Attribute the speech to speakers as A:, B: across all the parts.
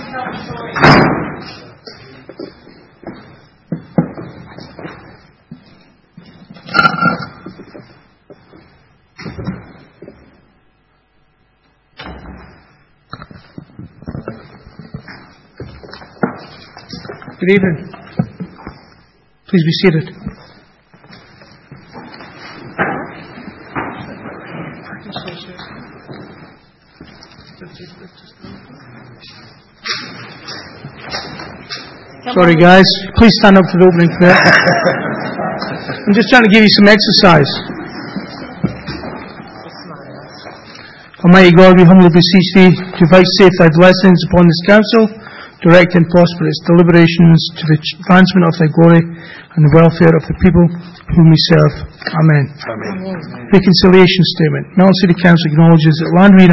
A: Good evening. Please be seated. Sorry guys, please stand up for the opening prayer. I'm just trying to give you some exercise. Almighty God, we humbly beseech Thee to vouchsafe Thy blessings upon this council, direct and prosper its deliberations to the advancement of Thy glory and the welfare of the people whom we serve. Amen. Amen. Reconciliation statement. Melton City Council acknowledges that land it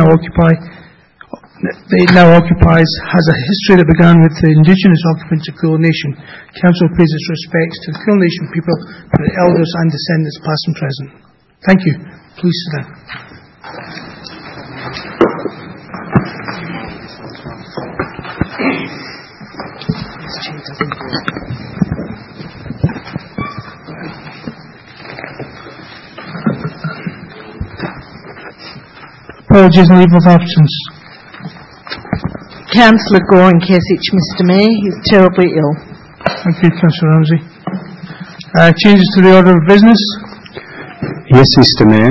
A: now occupies has a history that began with the Indigenous occupants of Kulin Nation. Council pays its respects to the Kulin Nation people, for the elders and descendants past and present. Thank you. Please sit down. Apologies and leave of absence.
B: Councillor Goring Kesich, Mr Mayor, he's terribly ill.
A: Thank you, Councillor Ramsey. Changes to the order of business?
C: Yes, Mr Mayor.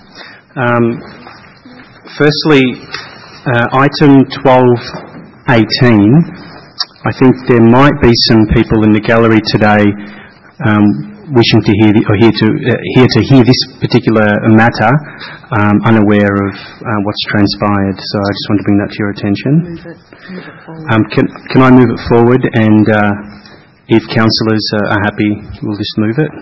C: Firstly, item 1218, I think there might be some people in the gallery today wishing to hear to hear this particular matter, unaware of what's transpired. So I just want to bring that to your attention. Can I move it forward? And if councillors are happy, we'll just move it.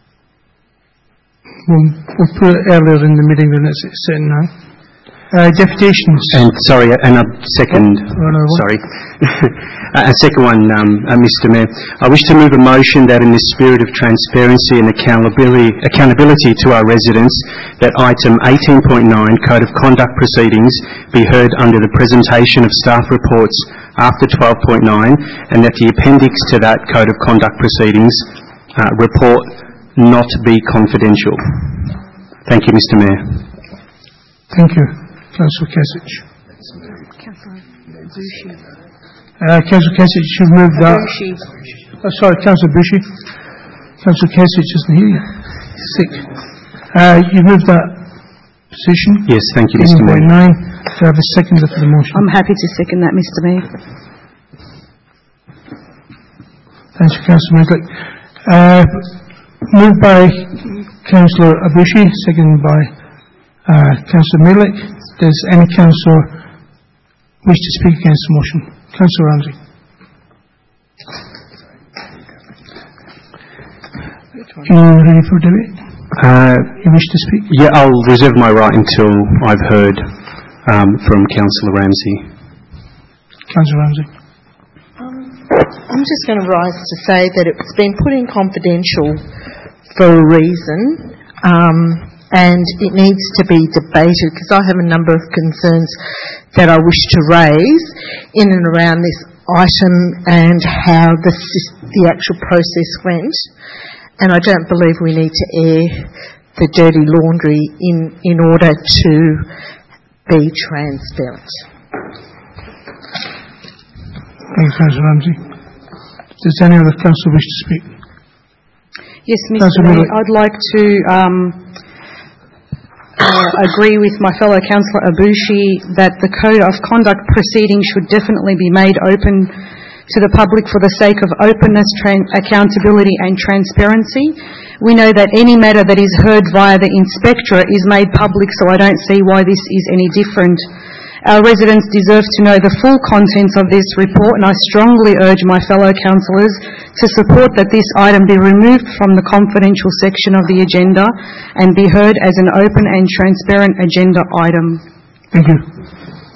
A: We'll put it earlier in the meeting than it's sitting now. Deputations.
C: And sorry, and a second. Sorry, a second one, Mr Mayor. I wish to move a motion that, in the spirit of transparency and accountability to our residents, that item 18.9, Code of Conduct Proceedings, be heard under the presentation of staff reports after 12.9, and that the appendix to that Code of Conduct Proceedings report not be confidential. Thank you, Mr Mayor.
A: Thank you. Councillor Kesich.
B: Councillor Bushi.
A: Councillor Kesich, you've moved that. Sorry, Councillor Bushi. Councillor Kesich isn't here yet. He's sick. You've moved that position.
C: Yes, thank you, Mr Mayor.
A: 9. Do I have a seconder for the motion?
B: I'm happy to second that, Mr Mayor.
A: Thank you, Councillor Medlick. Moved by Councillor Abushi, seconded by Councillor Medlick. Does any councillor wish to speak against the motion? Councillor Ramsey. Are you ready for debate? You wish to speak?
C: Yeah, I'll reserve my right until I've heard from Councillor Ramsey.
A: Councillor Ramsey.
B: I'm just going to rise to say that it's been put in confidential for a reason. And it needs to be debated, because I have a number of concerns that I wish to raise in and around this item and how the actual process went. And I don't believe we need to air the dirty laundry in order to be transparent.
A: Thank you, Councillor Ramsey. Does any other councillor wish to speak?
D: Yes, Mr Mayor, I'd like to agree with my fellow councillor Abushi that the Code of Conduct Proceedings should definitely be made open to the public for the sake of openness, accountability and transparency. We know that any matter that is heard via the inspectorate is made public, so I don't see why this is any different. Our residents deserve to know the full contents of this report, and I strongly urge my fellow councillors to support that this item be removed from the confidential section of the agenda and be heard as an open and transparent agenda item.
A: Thank you.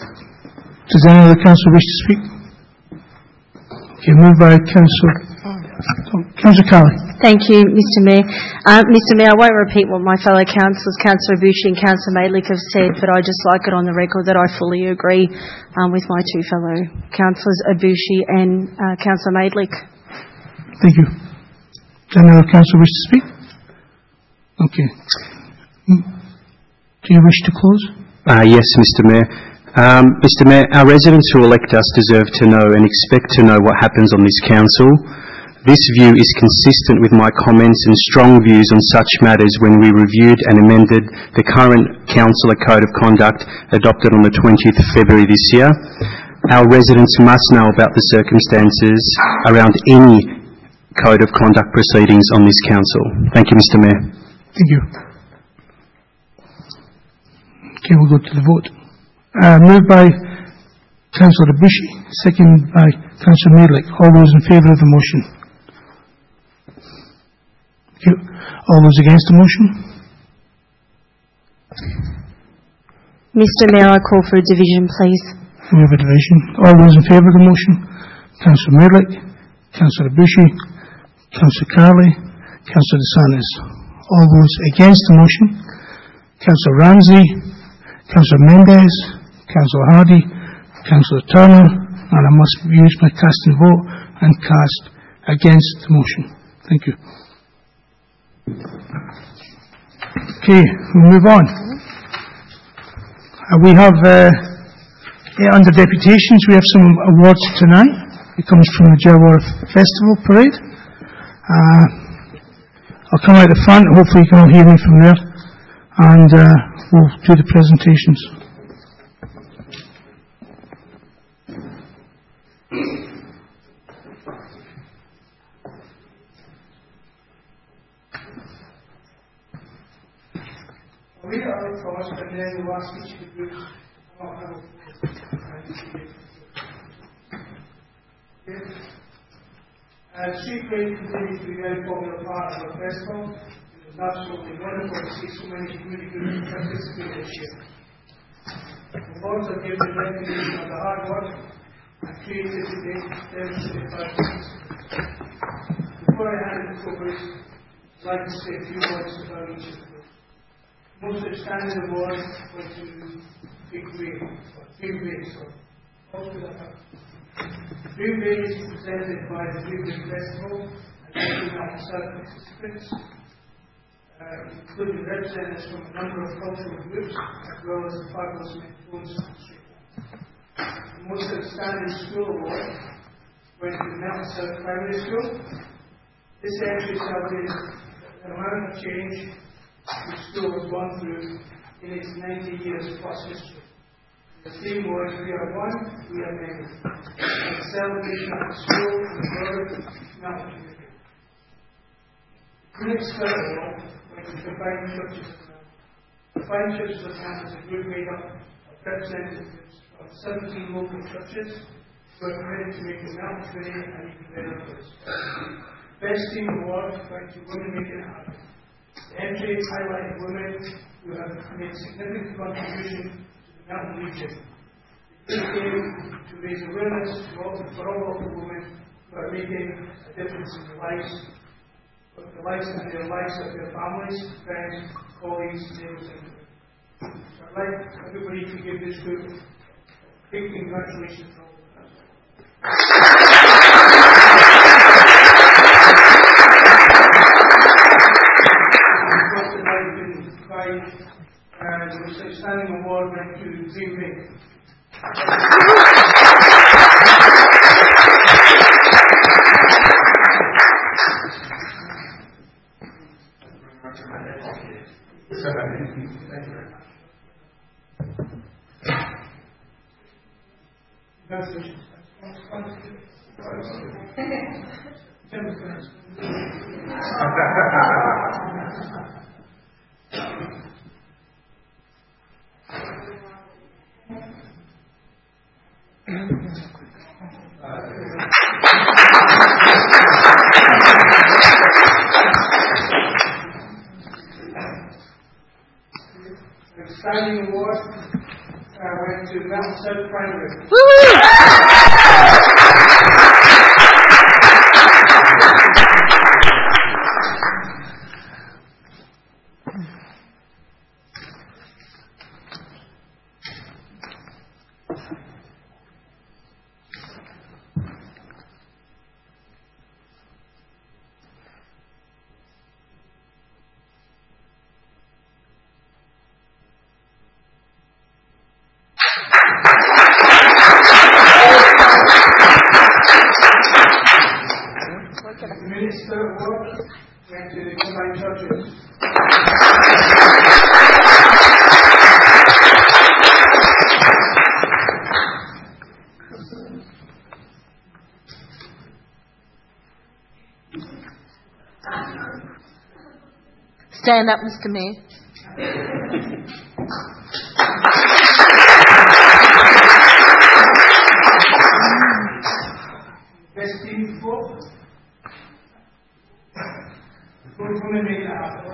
A: Does any other councillor wish to speak? Okay, moved by Councillor Councillor Carley.
E: Thank you, Mr Mayor. Mr Mayor, I won't repeat what my fellow councillors, Councillor Abushi and Councillor Maidlick, have said, but I just like it on the record that I fully agree with my two fellow councillors, Abushi and Councillor Maidlick.
A: Thank you. Does any other councillor wish to speak? Okay. Do you wish to close?
C: Yes, Mr Mayor. Mr Mayor, our residents who elect us deserve to know and expect to know what happens on this council. This view is consistent with my comments and strong views on such matters when we reviewed and amended the current Councillor Code of Conduct adopted on the 20th of February this year. Our residents must know about the circumstances around any Code of Conduct proceedings on this council. Thank you, Mr Mayor.
A: Thank you. Okay, we'll go to the vote. Moved by Councillor Abushi, second by Councillor Maidlick. All those in favour of the motion? Thank you. All those against the motion?
E: Mr Mayor, I call for a division, please.
A: We have a division. All those in favour of the motion? Councillor Maidlick, Councillor Abushi, Councillor Carley, Councillor DeSantis. All those against the motion? Councillor Ramsey, Councillor Mendes, Councillor Hardy, Councillor Turner, and I must use my casting vote and cast against the motion. Thank you. Okay, we'll move on. We have, under deputations, we have some awards tonight. It comes from the Jawara Festival Parade. I'll come out the front, hopefully you can all hear me from there, and we'll do the presentations. We are of course, and then we'll ask each of the groups to come up and Street Parade continues to be a very popular part of our festival. It was absolutely wonderful to see so many community groups participate this year. Awards are given in recognition of the hard work and creativity demonstrated by participants. Before I hand it over, I'd like to say a few words about each of the groups. Most outstanding award went to Big Wave. Big Wave is presented by the Big Wave Festival and outside participants, including representatives from a number of cultural groups as well as the fabulous Mentones Street. The most outstanding school award went to Mountain South Primary School. This actually celebrated the amount of change the school has gone through in its 90 years plus history. The theme was, we are one, we are many. A celebration of the school and the broader mountain community. Phoenix Spirit Award went to Combined Churches of Mountain. Combined Churches of Mountain is a group made up of representatives of 17 local churches who are committed to making Mountain Community an even better place. Best Team Award went to Women Making It Happen. The entry highlighted women who have made significant contribution to the mountain region. It came to raise awareness for all local women who are making a difference in their lives and their lives of their families, friends, colleagues, neighbours, and women. So I'd like everybody to give this group a big congratulations for all of us. The most outstanding award went to Dream Big. Outstanding award went to Mountain South Primary. Spirit of Work went to the combined churches.
B: Stand up, Mr. Mayor.
A: Best team four. We're going to make it happen.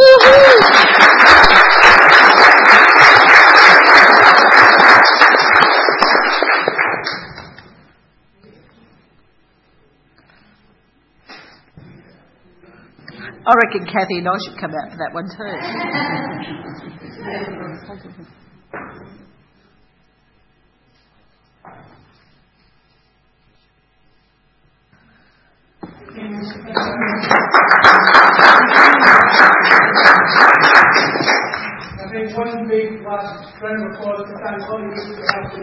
B: I reckon Kathy and I should come out for that one too.
A: I think one big last round of applause to thank all of you for having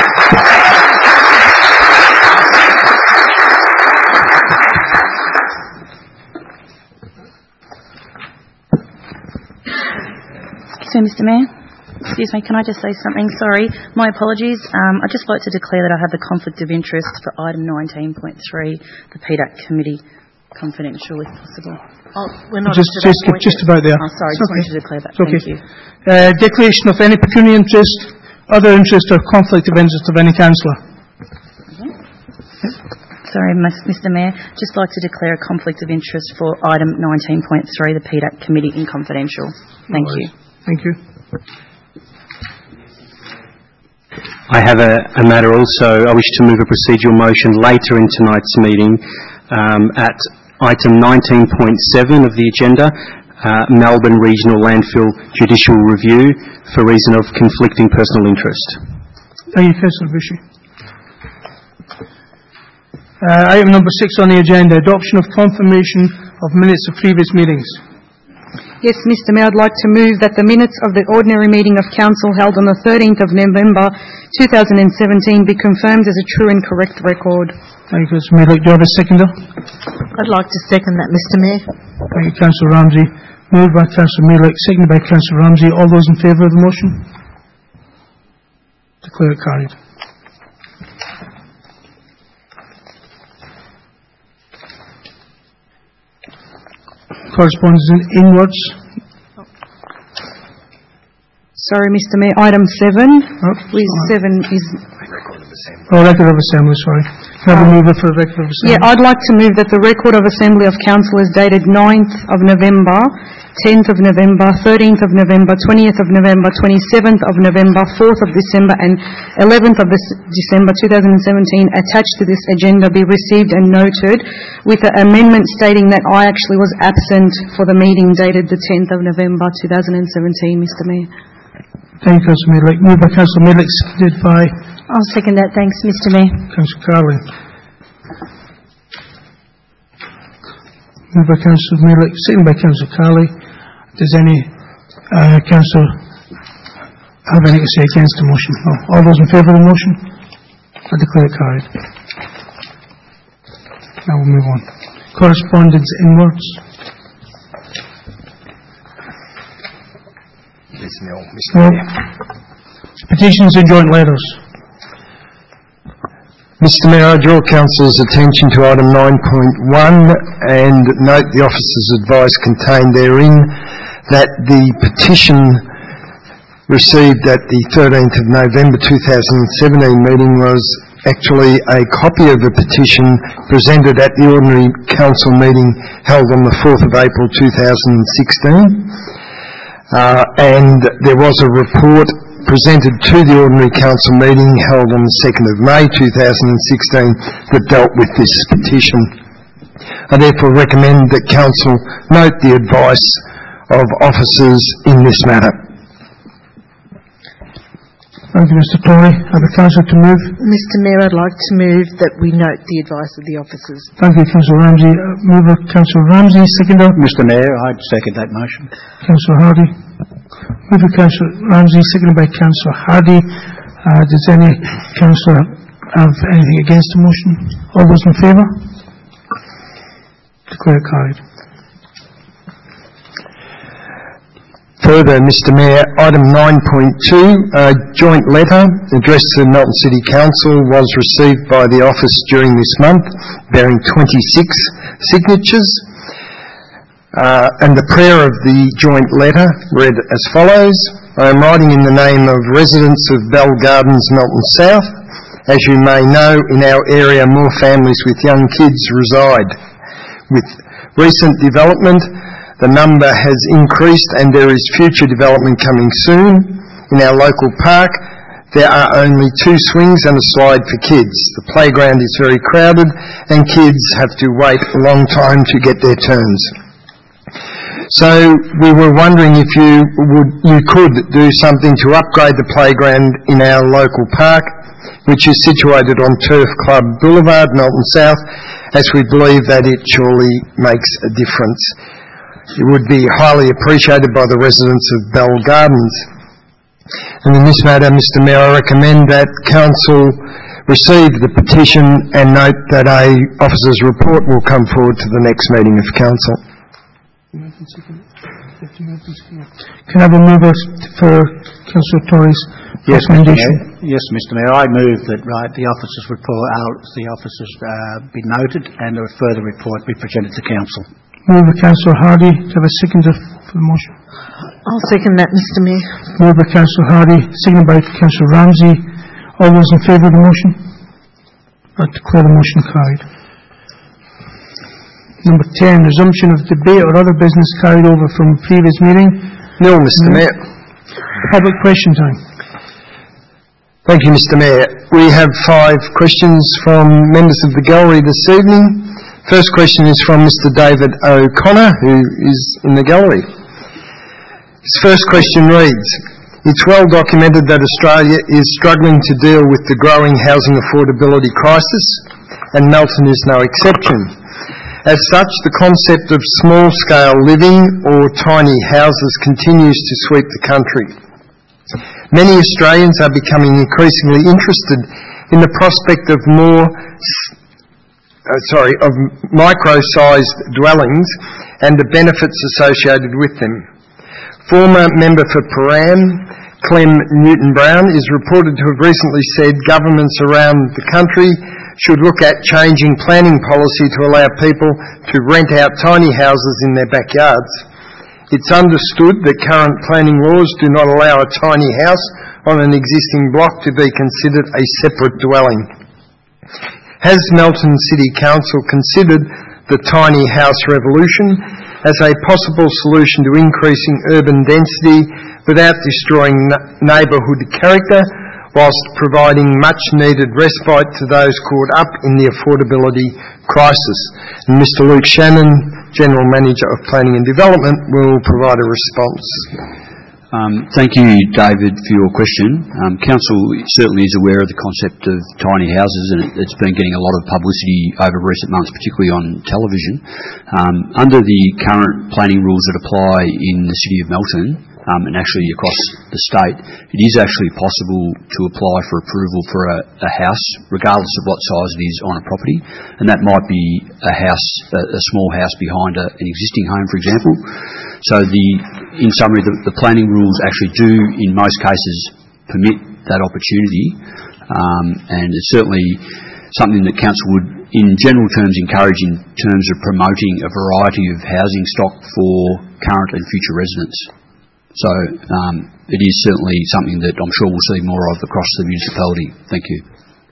F: So, Mr. Mayor, excuse me, can I just say something? Sorry, my apologies. I'd just like to declare that I have a conflict of interest for item 19.3, the PDAC committee, confidential if possible.
B: Oh, we're not
A: just about there.
F: Oh, sorry, just wanted to declare that.
A: Okay.
F: Thank you.
A: Declaration of any pecuniary interest, other interest or conflict of interest of any councillor.
F: Sorry, Mr. Mayor, just like to declare a conflict of interest for item 19.3, the PDAC committee, in confidential. Thank you.
A: Thank you.
C: I have a matter also. I wish to move a procedural motion later in tonight's meeting at item 19.7 of the agenda, Melbourne Regional Landfill Judicial Review, for reason of conflicting personal interest.
A: Thank you, Councillor Bushy. Item number 6 on the agenda, adoption of confirmation of minutes of previous meetings.
D: Yes, Mr. Mayor, I'd like to move that the minutes of the ordinary meeting of Council held on the 13th of November 2017 be confirmed as a true and correct record.
A: Thank you, Councillor Meadlick. Do you have a seconder?
B: I'd like to second that, Mr. Mayor.
A: Thank you, Councillor Ramsey. Moved by Councillor Meadlick, seconded by Councillor Ramsey. All those in favour of the motion? Declare it carried. Correspondence inwards.
D: Sorry, Mr. Mayor, item 7. Please, 7 is...
A: Record of Assembly, sorry. Can I have a mover for the Record of Assembly?
D: Yeah, I'd like to move that the Record of Assembly of Council is dated 9th of November, 10th of November, 13th of November, 20th of November, 27th of November, 4th of December and 11th of December 2017 attached to this agenda be received and noted, with an amendment stating that I actually was absent for the meeting dated the 10th of November 2017, Mr. Mayor.
A: Thank you, Councillor Meadlick. Moved by Councillor Meadlick, seconded by
E: I'll second that. Thanks, Mr. Mayor.
A: Councillor Carley. Moved by Councillor Meadlick, seconded by Councillor Carley. Does any councillor have anything to say against the motion? No. All those in favour of the motion? I declare it carried. Now we'll move on. Correspondence inwards. Petitions and joint letters.
G: Mr. Mayor, I draw Council's attention to item 9.1 and note the officer's advice contained therein that the petition received at the 13th of November 2017 meeting was actually a copy of a petition presented at the ordinary council meeting held on the 4th of April 2016. And there was a report presented to the ordinary council meeting held on the 2nd of May 2016 that dealt with this petition. I therefore recommend that council note the advice of officers in this matter.
A: Thank you, Mr. Tory. Have the council to move.
B: Mr. Mayor, I'd like to move that we note the advice of the officers.
A: Thank you, Councillor Ramsey. Mover, Councillor Ramsey. Seconder.
H: Mr. Mayor, I'd second that motion.
A: Councillor Hardy. Mover, Councillor Ramsey. Seconded by Councillor Hardy. Does any councillor have anything against the motion? All those in favour? Declare carried.
G: Further, Mr Mayor, item 9.2, a joint letter addressed to the Melton City Council was received by the office during this month, bearing 26 signatures. And the prayer of the joint letter read as follows: I am writing in the name of residents of Bell Gardens, Melton South. As you may know, in our area more families with young kids reside. With recent development, the number has increased and there is future development coming soon. In our local park, there are only 2 swings and a slide for kids. The playground is very crowded and kids have to wait a long time to get their turns. So we were wondering if you could do something to upgrade the playground in our local park, which is situated on Turf Club Boulevard, Melton South, as we believe that it surely makes a difference. It would be highly appreciated by the residents of Bell Gardens. And in this matter, Mr Mayor, I recommend that Council receive the petition and note that a officer's report will come forward to the next meeting of Council.
A: Can I have a mover for Councillor Tory's recommendation?
H: Yes, Mr Mayor. I move that the officer's report be noted and a further report be presented to Council.
A: Moved by Councillor Hardy. Do I have a seconder for the motion?
B: I'll second that, Mr Mayor.
A: Moved by Councillor Hardy, seconded by Councillor Ramsey. All those in favour of the motion? I declare the motion carried. Number 10, resumption of debate or other business carried over from previous meeting.
G: No, Mr Mayor.
A: Public question time.
G: Thank you, Mr Mayor. We have 5 questions from members of the gallery this evening. First question is from Mr David O'Connor, who is in the gallery. His first question reads, it's well documented that Australia is struggling to deal with the growing housing affordability crisis, and Melton is no exception. As such, the concept of small-scale living or tiny houses continues to sweep the country. Many Australians are becoming increasingly interested in the prospect of micro-sized dwellings and the benefits associated with them. Former member for Paran, Clem Newton-Brown, is reported to have recently said governments around the country should look at changing planning policy to allow people to rent out tiny houses in their backyards. It's understood that current planning laws do not allow a tiny house on an existing block to be considered a separate dwelling. Has Melton City Council considered the tiny house revolution as a possible solution to increasing urban density without destroying neighbourhood character, whilst providing much-needed respite to those caught up in the affordability crisis? And Mr Luke Shannon, General Manager of Planning and Development, will provide a response.
I: Thank you, David, for your question. Council certainly is aware of the concept of tiny houses, and it's been getting a lot of publicity over recent months, particularly on television. Under the current planning rules that apply in the City of Melton, and actually across the state, it is actually possible to apply for approval for a house, regardless of what size it is on a property, and that might be a small house behind an existing home, for example. So in summary, the planning rules actually do, in most cases, permit that opportunity, and it's certainly something that Council would, in general terms, encourage in terms of promoting a variety of housing stock for current and future residents. So it is certainly something that I'm sure we'll see more of across the municipality. Thank you.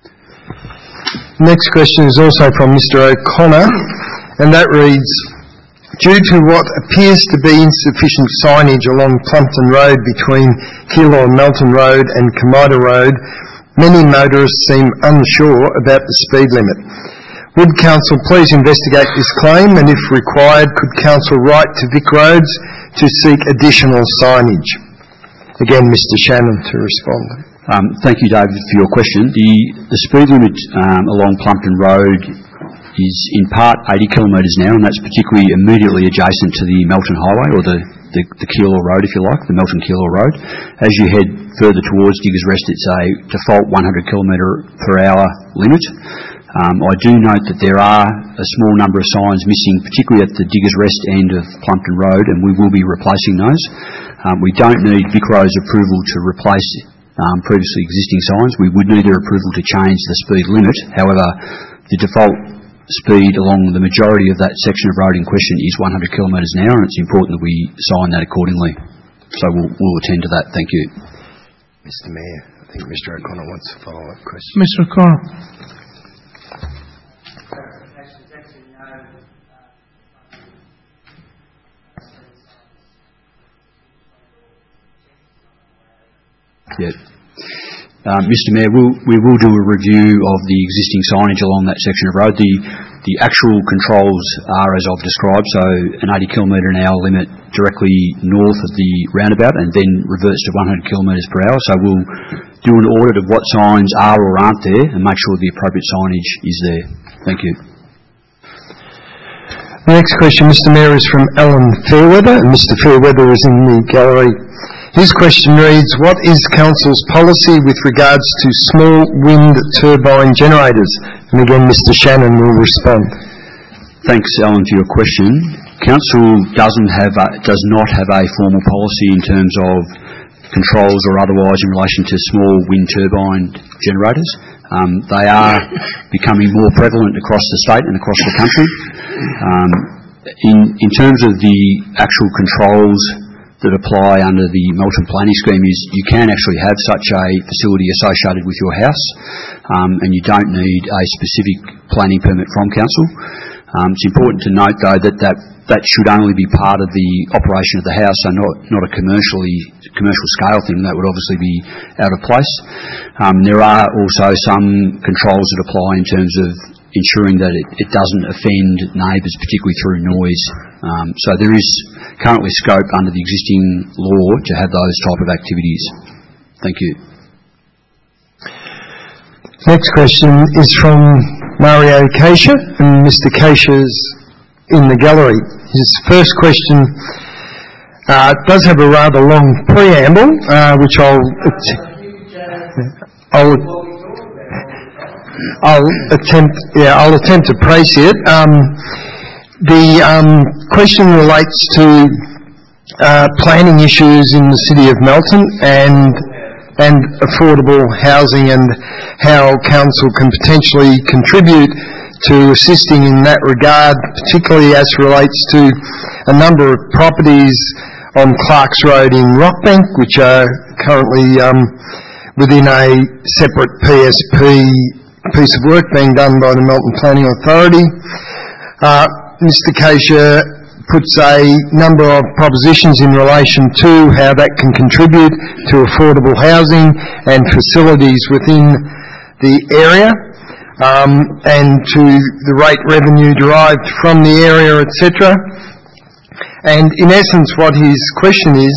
G: Next question is also from Mr O'Connor, and that reads, due to what appears to be insufficient signage along Plumpton Road between Keilor Melton Road and Comida Road, many motorists seem unsure about the speed limit. Would Council please investigate this claim, and if required, could Council write to Vic Roads to seek additional signage? Again, Mr Shannon to respond.
I: Thank you, David, for your question. The speed limit along Plumpton Road is in part 80 kilometres now, and that's particularly immediately adjacent to the Melton Highway, or the Keilor Road, if you like, the Melton Keilor Road. As you head further towards Diggers Rest, it's a default 100 km/h limit. I do note that there are a small number of signs missing, particularly at the Diggers Rest end of Plumpton Road, and we will be replacing those. We don't need VicRoads approval to replace previously existing signs. We would need their approval to change the speed limit. However, the default speed along the majority of that section of road in question is 100 kilometres an hour, and it's important that we sign that accordingly. So we'll attend to that. Thank you.
G: Mr Mayor, I think Mr O'Connor wants a follow-up question.
A: Mr O'Connor.
I: Yeah. Mr Mayor, we will do a review of the existing signage along that section of road. The actual controls are as I've described, so an 80 kilometre an hour limit directly north of the roundabout and then reverts to 100 kilometres per hour. So we'll do an audit of what signs are or aren't there and make sure the appropriate signage is there. Thank you.
G: The next question, Mr Mayor, is from Alan Fairweather, and Mr Fairweather is in the gallery. His question reads, what is Council's policy with regards to small wind turbine generators? And again, Mr Shannon will respond.
I: Thanks, Alan, for your question. Council does not have a formal policy in terms of controls or otherwise in relation to small wind turbine generators. They are becoming more prevalent across the state and across the country. In terms of the actual controls that apply under the Melton planning scheme is you can actually have such a facility associated with your house, and you don't need a specific planning permit from council. It's important to note though that should only be part of the operation of the house, so not a commercial scale thing. That would obviously be out of place. There are also some controls that apply in terms of ensuring that it doesn't offend neighbours, particularly through noise. So there is currently scope under the existing law to have those type of activities. Thank you.
G: Next question is from Mario Keisha, and Mr Keisha is in the gallery. His first question does have a rather long preamble, which I'll attempt to praise it. The question relates to planning issues in the city of Melton and affordable housing and how council can potentially contribute to assisting in that regard, particularly as relates to a number of properties on Clark's Road in Rockbank, which are currently within a separate PSP piece of work being done by the Melton Planning Authority. Mr Keisha puts a number of propositions in relation to how that can contribute to affordable housing and facilities within the area, and to the rate revenue derived from the area, etc. And in essence what his question is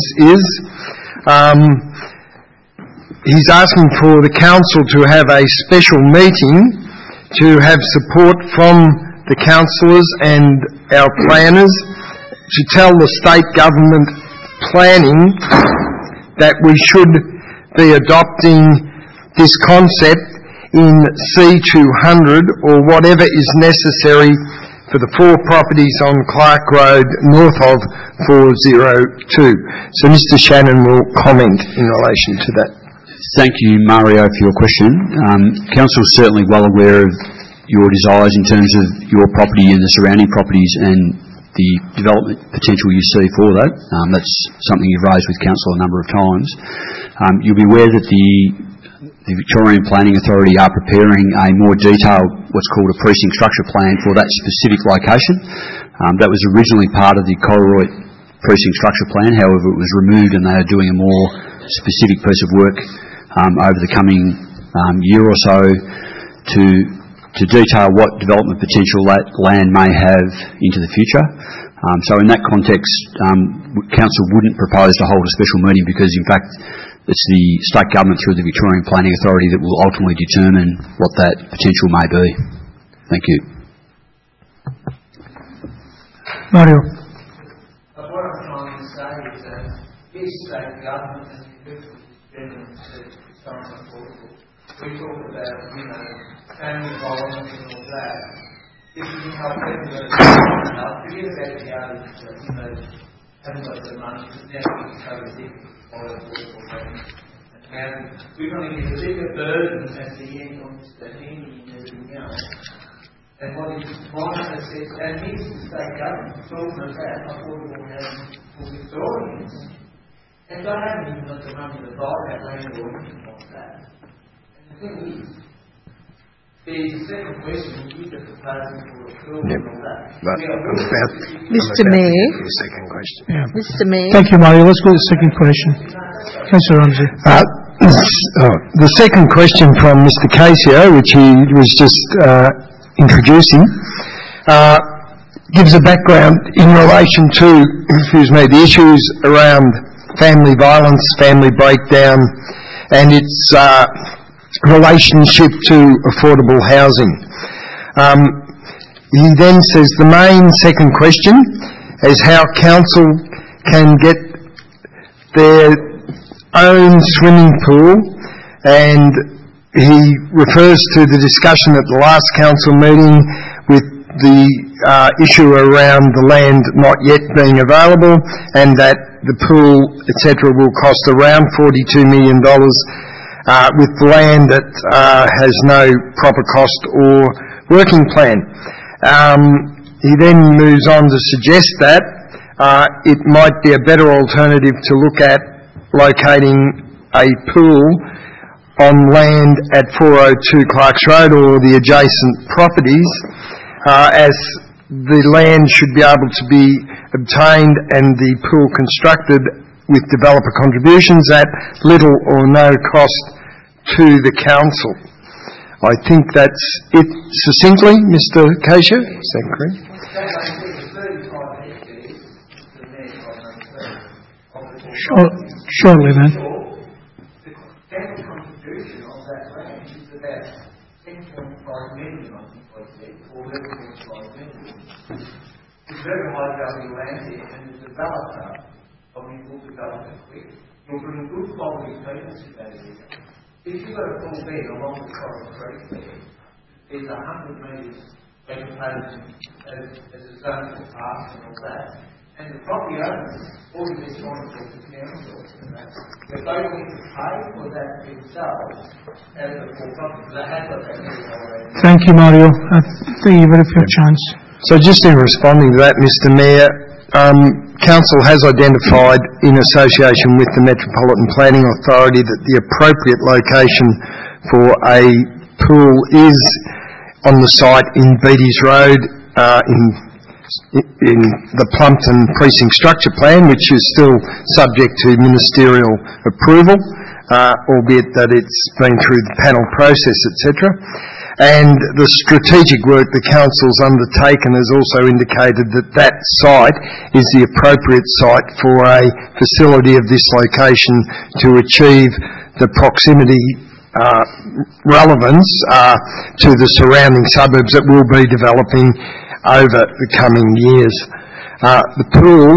G: he's asking for the council to have a special meeting to have support from the councillors and our planners to tell the state government planning that we should be adopting this concept in C200 or whatever is necessary for the 4 properties on Clark Road north of 402. So Mr Shannon will comment in relation to that.
I: Thank you, Mario, for your question. Council is certainly well aware of your desires in terms of your property and the surrounding properties and the development potential you see for that. That's something you've raised with council a number of times. You'll be aware that the Victorian Planning Authority are preparing a more detailed, what's called a precinct structure plan for that specific location. That was originally part of the Coleroy precinct structure plan, however it was removed and they are doing a more specific piece of work over the coming year or so to detail what development potential that land may have into the future. So in that context, council wouldn't propose to hold a special meeting because in fact it's the state government through the Victorian Planning Authority that will ultimately determine what that potential may be. Thank you.
A: Mario.
J: What I'm trying to say is that this state government has been generally to historic affordable. We talk about, family violence and all that, if you can help them to forget about the others that haven't got the money, because now we can cover sick or things. And we're going to get a bigger burden at the end on Mr. Heaney and everything else. And what is Brian has said, and he's the state government talking about affordable housing for Victorians. And they haven't even got the money to buy that land or anything like that. And the thing is, the second question, you get the proposal for a film and all that.
B: Mr. Mayor.
G: Second question.
A: Yeah.
B: Mr. Mayor.
A: Thank you, Mario. Let's go to the second question. Councillor Ramsey.
G: The second question from Mr. Casio, which he was just introducing, gives a background in relation to, the issues around family violence, family breakdown, and its relationship to affordable housing. He then says the main second question is how council can get their own swimming pool, and he refers to the discussion at the last council meeting with the issue around the land not yet being available, and that the pool, etc., will cost around $42 million with land that has no proper cost or working plan. He then moves on to suggest that it might be a better alternative to look at locating a pool on land at 402 Clarks Road or the adjacent properties, as the land should be able to be obtained and the pool constructed with developer contributions at little or no cost to the council. I think that's it succinctly, Mr. Casio. Is that correct?
A: Shortly then.
J: The capital contribution of that land is about 10.5 million, I think I said, or 11.5 million. It's very high value land there, and the developer, will develop it quick. You'll bring good quality people to that area. If you've got a full bed along the Coral Creek there, there's 100 metres vegetation as a zone for parks and all that. And the property owners already been trying to talk to council and that. But they will need to pay for that themselves as a full property. They have got that already.
A: Thank you, Mario. I think you've had a fair chance.
G: So just in responding to that, Mr. Mayor, Council has identified, in association with the Metropolitan Planning Authority, that the appropriate location for a pool is on the site in Beatties Road, in the Plumpton Precinct Structure Plan, which is still subject to ministerial approval, albeit that it's been through the panel process, etc. And the strategic work the Council's undertaken has also indicated that that site is the appropriate site for a facility of this location to achieve the proximity relevance to the surrounding suburbs that will be developing over the coming years. The pool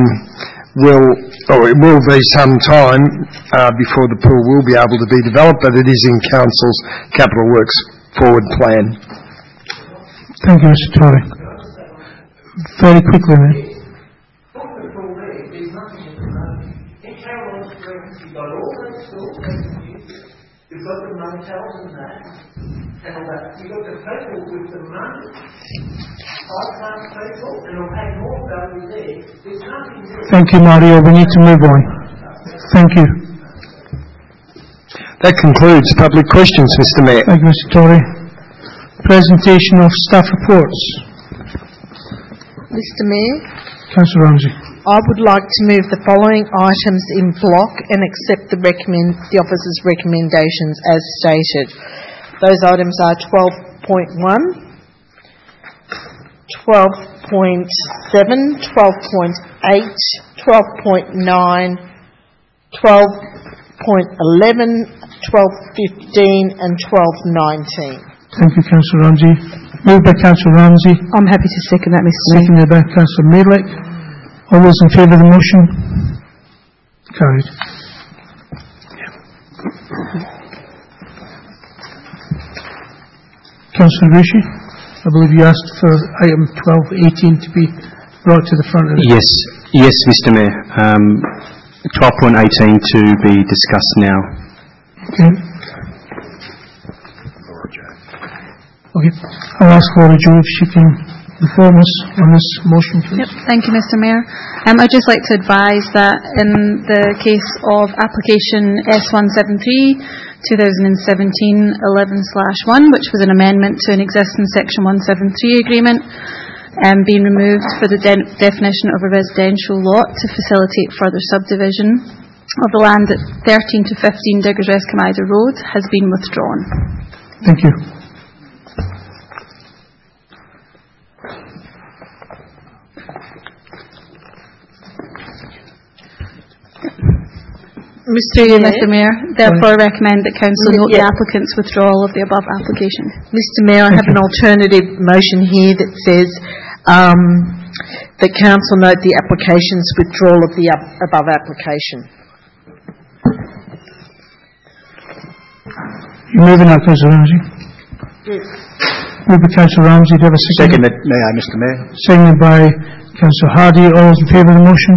G: it will be some time before the pool will be able to be developed, but it is in Council's capital works forward plan.
A: Thank you, Mr. Tory. Very quickly, then.
J: There's nothing at the moment. In Caroline Springs, you've got all those schools, you've got the motels and that, and all that. You've got the people with the money, high-class people, and will pay more value there. There's nothing there.
A: Thank you, Mario. We need to move on. Thank you.
G: That concludes public questions, Mr. Mayor.
A: Thank you, Mr. Tory. Presentation of staff reports.
B: Mr. Mayor.
A: Councillor Ramsey.
B: I would like to move the following items in block and accept the officer's recommendations as stated. Those items are 12.1, 12.7, 12.8, 12.9, 12.11, 12.15 and 12.19.
A: Thank you, Councillor Ramsey. Moved by Councillor Ramsey.
D: I'm happy to second that, Mr. Mayor.
A: Seconded by Councillor Maidlick. All those in favour of the motion? Carried. Councillor Bushi, I believe you asked for item 1218 to be brought to the front of the...
C: Yes, Mr Mayor. 12.18 to be discussed now.
A: Okay. Okay. I'll ask Laura Jo if she can inform us on this motion, please.
K: Yep. Thank you, Mr Mayor. I'd just like to advise that in the case of application S173 2017-11/1, which was an amendment to an existing Section 173 agreement, being removed for the definition of a residential lot to facilitate further subdivision of the land at 13 to 15 Diggers Rest Camida Road has been withdrawn.
A: Thank you.
K: Mr Mayor, therefore recommend that Council note the applicant's withdrawal of the above application.
B: Mr Mayor, I have an alternative motion here that says that Council note the application's withdrawal of the above application.
A: You're moving that, Councillor Ramsey?
B: Yes.
A: Moved by Councillor Ramsey. Do you have a second?
H: Seconded, Mr Mayor.
A: Seconded by Councillor Hardy. All those in favour of the motion?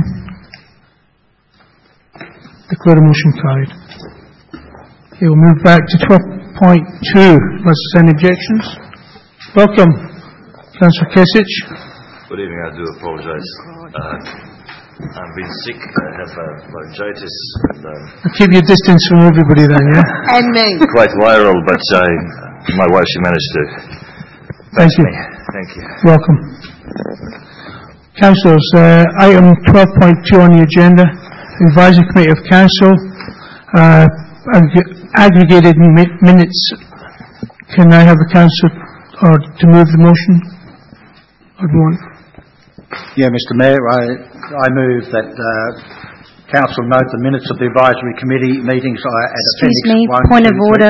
A: Declare the motion carried. Okay, we'll move back to 12.2. Unless there's any objections. Welcome, Councillor Kesich.
L: Good evening. I do apologise. I've been sick. I have laryngitis. And,
A: Keep your distance from everybody then, yeah?
B: And me.
L: Quite viral, but my wife, she managed to.
A: Thank you.
L: Thank you.
A: Welcome. Councillors, item 12.2 on the agenda. Advisory Committee of Council, aggregated minutes. Can I have the Council or to move the motion? Or do you want?
H: Yeah, Mr Mayor, I move that Council note the minutes of the Advisory Committee meetings at
E: Excuse me,
H: 1,
E: point
H: 2,
E: of order.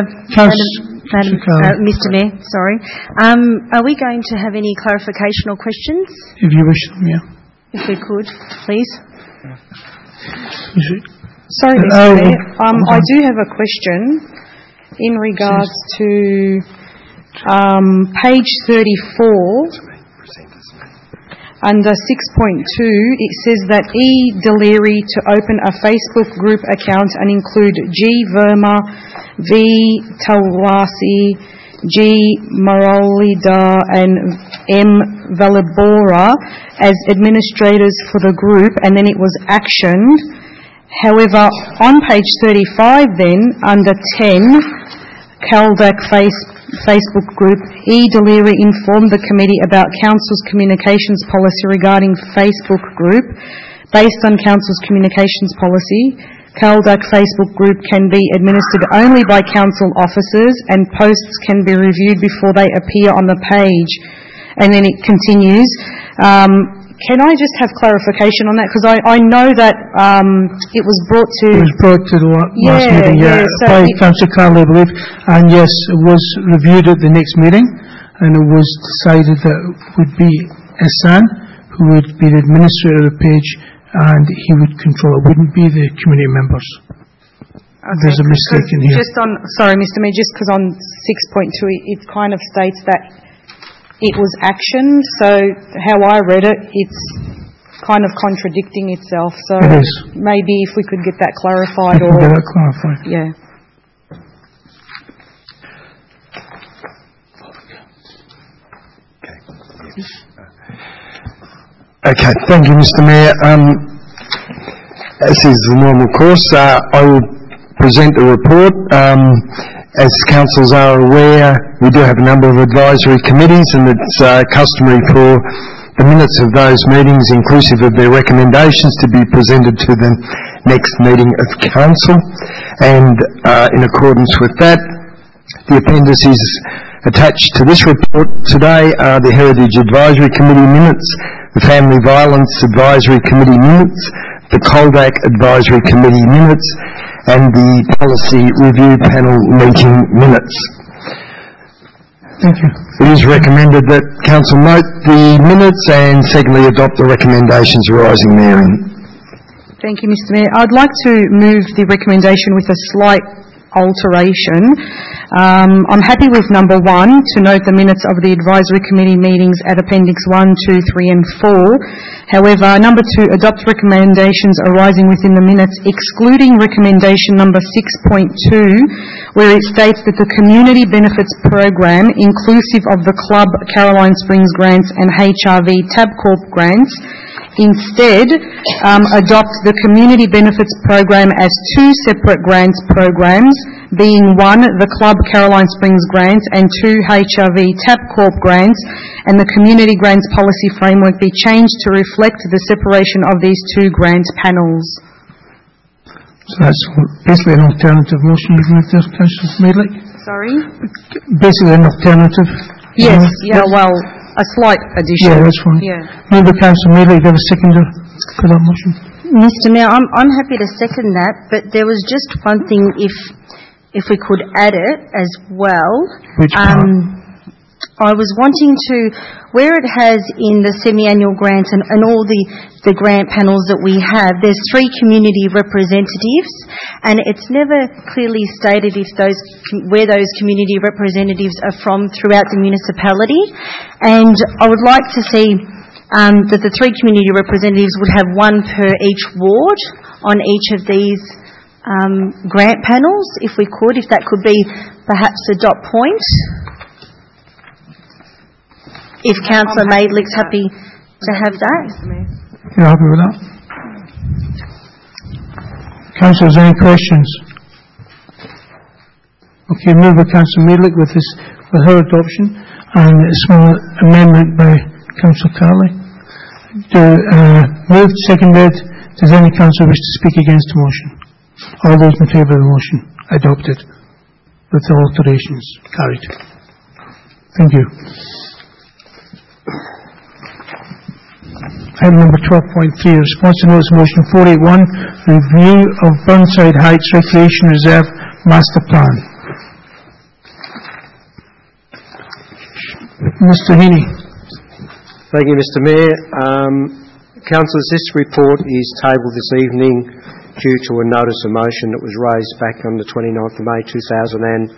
A: Mr.
E: Mayor, sorry. Are we going to have any clarification or questions?
A: If you wish, yeah.
E: If we could, please.
D: Sorry, Mr. Mayor. I do have a question in regards to page 34. Under 6.2, it says that E. Deliri to open a Facebook group account and include G. Verma, V. Tawasi, G. Marolida and M. Valibora as administrators for the group, and then it was actioned. However, on page 35 then, under 10, Caldac Facebook group, E. Deliri informed the committee about Council's communications policy regarding Facebook group. Based on Council's communications policy, Caldac Facebook group can be administered only by Council officers and posts can be reviewed before they appear on the page. And then it continues. Can I just have clarification on that? Because I know that it was brought to...
A: It was brought to the last meeting, by Councillor Carley, I believe. And yes, it was reviewed at the next meeting, and it was decided that it would be Ehsan who would be the administrator of the page, and he would control it. It wouldn't be the community members. Okay. There's a mistake in here.
D: Sorry, Mr. Mayor, just because on 6.2 it kind of states that it was actioned, so how I read it, it's kind of contradicting itself. So
A: it is.
D: Maybe if we could get that clarified.
A: Get that clarified.
D: Yeah.
G: Okay, thank you, Mr. Mayor. As is the normal course, I will present the report. As councils are aware, we do have a number of advisory committees, and it's customary for the minutes of those meetings, inclusive of their recommendations, to be presented to the next meeting of council. And in accordance with that, the appendices attached to this report today are the Heritage Advisory Committee minutes, the Family Violence Advisory Committee minutes, the Caldac Advisory Committee minutes, and the Policy Review Panel meeting minutes.
A: Thank you.
G: It is recommended that Council note the minutes and secondly adopt the recommendations arising therein.
D: Thank you, Mr. Mayor. I'd like to move the recommendation with a slight alteration. I'm happy with number 1, to note the minutes of the advisory committee meetings at Appendix 1, 2, 3 and 4. However, number 2, adopt recommendations arising within the minutes, excluding recommendation number 6.2, where it states that the Community Benefits Program, inclusive of the Club Caroline Springs grants and HRV Tabcorp grants, instead adopt the Community Benefits Program as 2 separate grants programs, being 1, the Club Caroline Springs grants, and 2, HRV Tabcorp grants, and the Community Grants Policy Framework be changed to reflect the separation of these 2 grant panels.
A: So that's basically an alternative motion you've moved there, Councillor Madeley?
D: Sorry?
A: Basically an alternative.
D: Yes, well, a slight addition.
A: Yeah, that's fine.
D: Yeah.
A: Member Councillor Madeley, do you have a seconder for that motion?
E: Mr. Mayor, I'm happy to second that, but there was just one thing, if we could add it as well.
A: Which part?
E: I was wanting to, where it has in the semi-annual grants and all the grant panels that we have, there's 3 community representatives, and it's never clearly stated where those community representatives are from throughout the municipality. And I would like to see that the 3 community representatives would have 1 per each ward on each of these grant panels, if that could be perhaps a dot point. If Councillor Madeley's happy to have that.
A: You're happy with that? Councillors, any questions? Okay, moved by Councillor Madeley with her adoption, and a small amendment by Councillor Carley. Moved, seconded. Does any councillor wish to speak against the motion? All those in favour of the motion, adopted with the alterations. Carried. Thank you. Item number 12.3, response to notice motion 481, review of Burnside Heights Recreation Reserve Master Plan. Mr. Heaney.
M: Thank you, Mr. Mayor. Councillors, this report is tabled this evening due to a notice of motion that was raised back on the 29th of May 2017.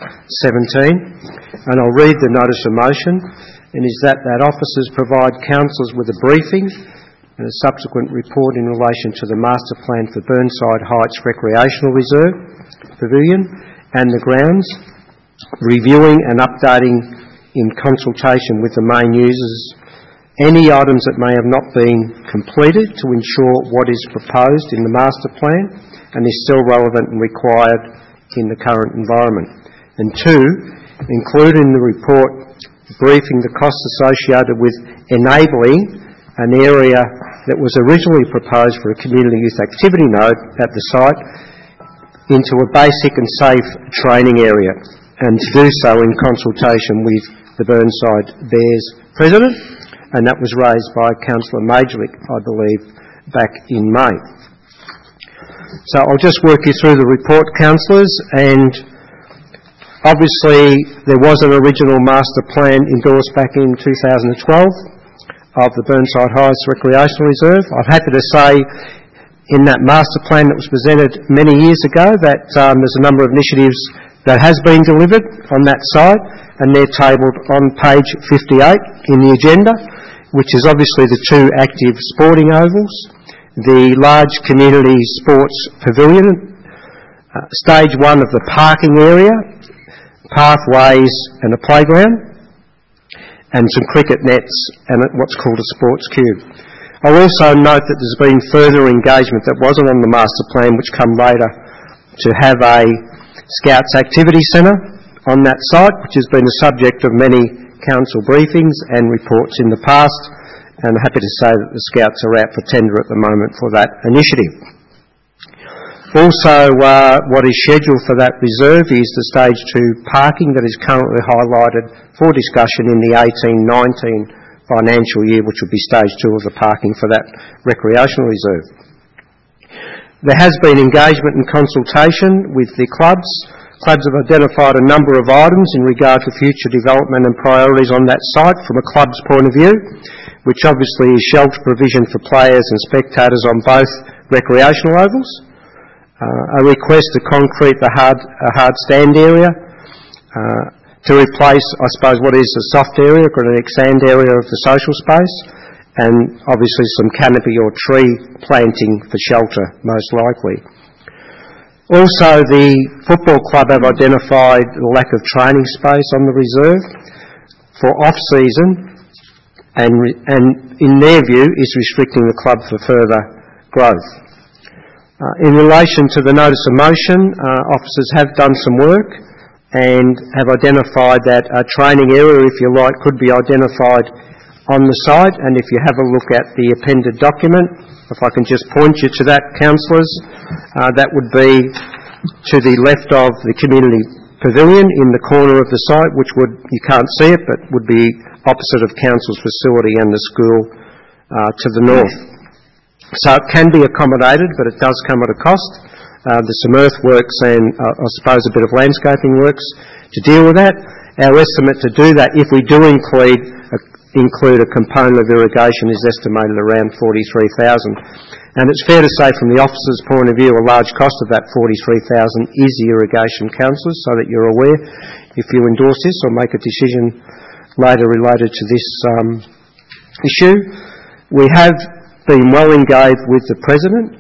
M: And I'll read the notice of motion, and is that officers provide councillors with a briefing and a subsequent report in relation to the master plan for Burnside Heights Recreational Reserve Pavilion and the grounds, reviewing and updating in consultation with the main users any items that may have not been completed to ensure what is proposed in the master plan and is still relevant and required in the current environment. And 2, include in the report briefing the costs associated with enabling an area that was originally proposed for a community youth activity node at the site into a basic and safe training area, and to do so in consultation with the Burnside Bears President, and that was raised by Councillor Majlik, I believe, back in May. So I'll just work you through the report, councillors, and obviously there was an original master plan endorsed back in 2012 of the Burnside Heights Recreational Reserve. I'm happy to say in that master plan that was presented many years ago that there's a number of initiatives that has been delivered on that site, and they're tabled on page 58 in the agenda, which is obviously the 2 active sporting ovals, the large community sports pavilion, stage 1 of the parking area, pathways and a playground, and some cricket nets and what's called a sports cube. I'll also note that there's been further engagement that wasn't on the master plan, which come later, to have a Scouts Activity Centre on that site, which has been the subject of many council briefings and reports in the past, and I'm happy to say that the Scouts are out for tender at the moment for that initiative. Also, what is scheduled for that reserve is the stage 2 parking that is currently highlighted for discussion in the 18-19 financial year, which will be stage 2 of the parking for that recreational reserve. There has been engagement and consultation with the clubs. Clubs have identified a number of items in regard to future development and priorities on that site from a club's point of view, which obviously is shelter provision for players and spectators on both recreational ovals, A request to concrete the hard stand area, to replace, I suppose, what is the soft area, granitic sand area of the social space, and obviously some canopy or tree planting for shelter, most likely. Also, the football club have identified the lack of training space on the reserve for off-season, and in their view is restricting the club for further growth. In relation to the notice of motion, officers have done some work and have identified that a training area, if you like, could be identified on the site, and if you have a look at the appended document, if I can just point you to that, councillors, that would be to the left of the community pavilion in the corner of the site, which you can't see it, but would be opposite of council's facility and the school to the north. So it can be accommodated, but it does come at a cost. There's some earthworks and I suppose a bit of landscaping works to deal with that. Our estimate to do that, if we do include a component of irrigation, is estimated around $43,000. And it's fair to say from the officer's point of view, a large cost of that $43,000 is the irrigation, councillors, so that you're aware if you endorse this or make a decision later related to this issue. We have been well engaged with the President,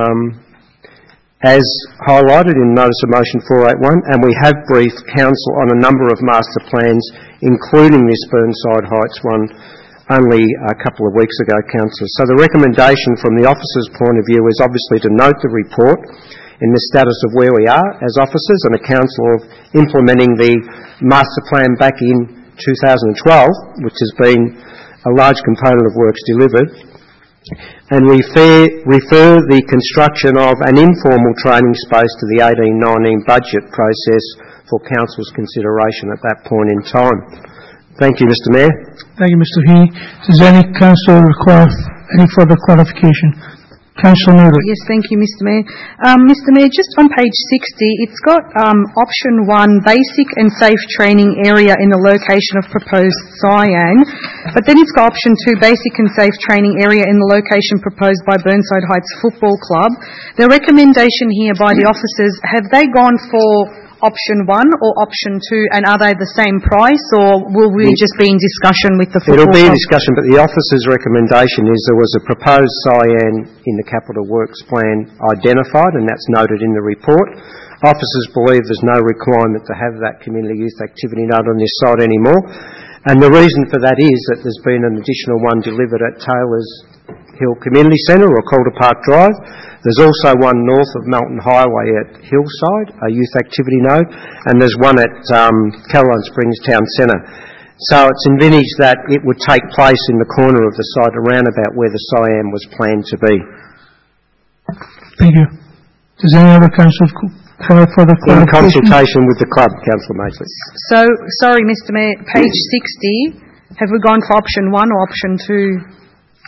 M: as highlighted in Notice of Motion 481, and we have briefed Council on a number of master plans, including this Burnside Heights one, only a couple of weeks ago, Councillor. So the recommendation from the officer's point of view is obviously to note the report in the status of where we are as officers and a council of implementing the master plan back in 2012, which has been a large component of works delivered, and refer the construction of an informal training space to the 18-19 budget process for Council's consideration at that point in time. Thank you, Mr Mayor.
A: Thank you, Mr Heaney. Does any councillor require any further clarification? Councillor Moodley.
D: Yes, thank you, Mr Mayor. Mr Mayor, just on page 60, it's got option 1, basic and safe training area in the location of proposed Cyan, but then it's got option 2, basic and safe training area in the location proposed by Burnside Heights Football Club. The recommendation here by the officers, have they gone for option 1 or option 2, and are they the same price, or will we just be in discussion with the football club?
M: It'll be in discussion, but the officer's recommendation is there was a proposed Cyan in the Capital Works plan identified, and that's noted in the report. Officers believe there's no requirement to have that community youth activity node on this site anymore, and the reason for that is that there's been an additional one delivered at Taylor's Hill Community Centre, or Calder Park Drive. There's also one north of Melton Highway at Hillside, a youth activity node, and there's one at Caroline Springs Town Centre. So it's envisaged that it would take place in the corner of the site around about where the Cyan was planned to be.
A: Thank you. Does any other councillor have further clarification?
M: In consultation with the club, Councillor Maitland.
D: So, sorry, Mr Mayor, page 60, have we gone for option 1 or option 2?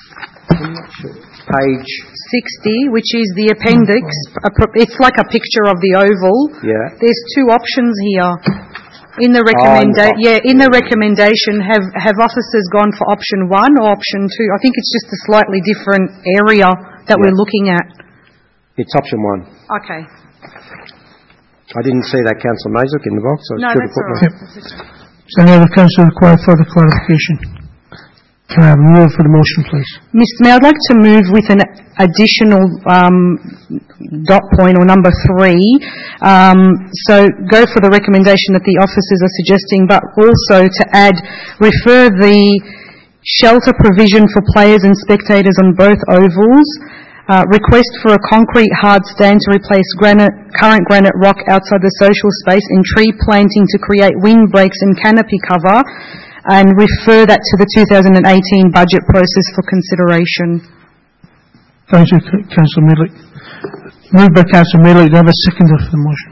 M: Page
D: 60, which is the appendix. It's like a picture of the oval.
M: Yeah.
D: There's 2 options here. In the recommendation, have officers gone for option 1 or option 2? I think it's just a slightly different area that we're looking at.
M: It's option 1.
D: Okay.
M: I didn't see that, Councillor Maisuk, in the box.
D: No, that's all right.
A: Does any other councillor require further clarification? Can I have a move for the motion, please?
D: Mr Mayor, I'd like to move with an additional dot point, or number 3. So go for the recommendation that the officers are suggesting, but also to add, refer the shelter provision for players and spectators on both ovals, request for a concrete hard stand to replace current granite rock outside the social space, and tree planting to create windbreaks and canopy cover, and refer that to the 2018 budget process for consideration.
A: Thank you, Councillor Medley. Moved by Councillor Medley. Do I have a seconder for the motion?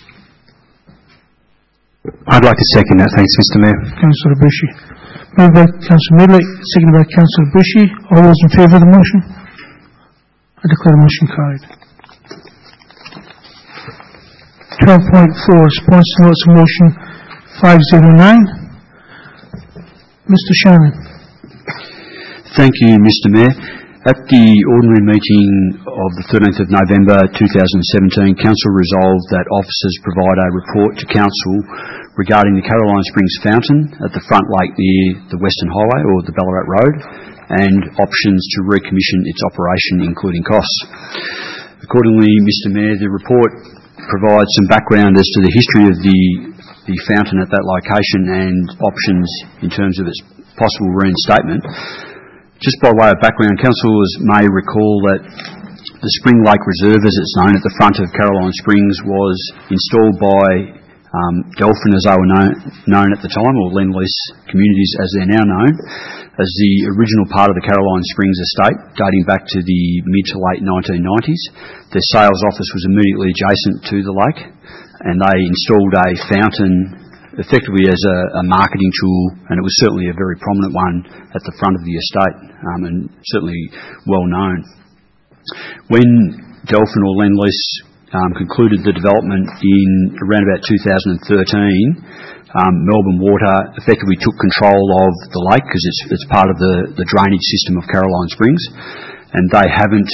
C: I'd like to second that. Thanks, Mr Mayor.
A: Councillor Bushy. Moved by Councillor Medley, seconded by Councillor Bushy. All those in favour of the motion? I declare the motion carried. 12.4, response to notice of motion 509. Mr Shannon.
I: Thank you, Mr Mayor. At the ordinary meeting of the 13th of November 2017, Council resolved that officers provide a report to Council regarding the Caroline Springs Fountain at the front lake near the Western Highway or the Ballarat Road and options to recommission its operation, including costs. Accordingly, Mr Mayor, the report provides some background as to the history of the fountain at that location and options in terms of its possible reinstatement. Just by way of background, councillors may recall that the Spring Lake Reserve, as it's known at the front of Caroline Springs, was installed by Delphin, as they were known at the time, or Lend-Lease Communities as they're now known, as the original part of the Caroline Springs estate, dating back to the mid to late 1990s. Their sales office was immediately adjacent to the lake, and they installed a fountain effectively as a marketing tool, and it was certainly a very prominent one at the front of the estate, and certainly well known. When Delphin or Lend-Lease concluded the development in around about 2013, Melbourne Water effectively took control of the lake because it's part of the drainage system of Caroline Springs, and they haven't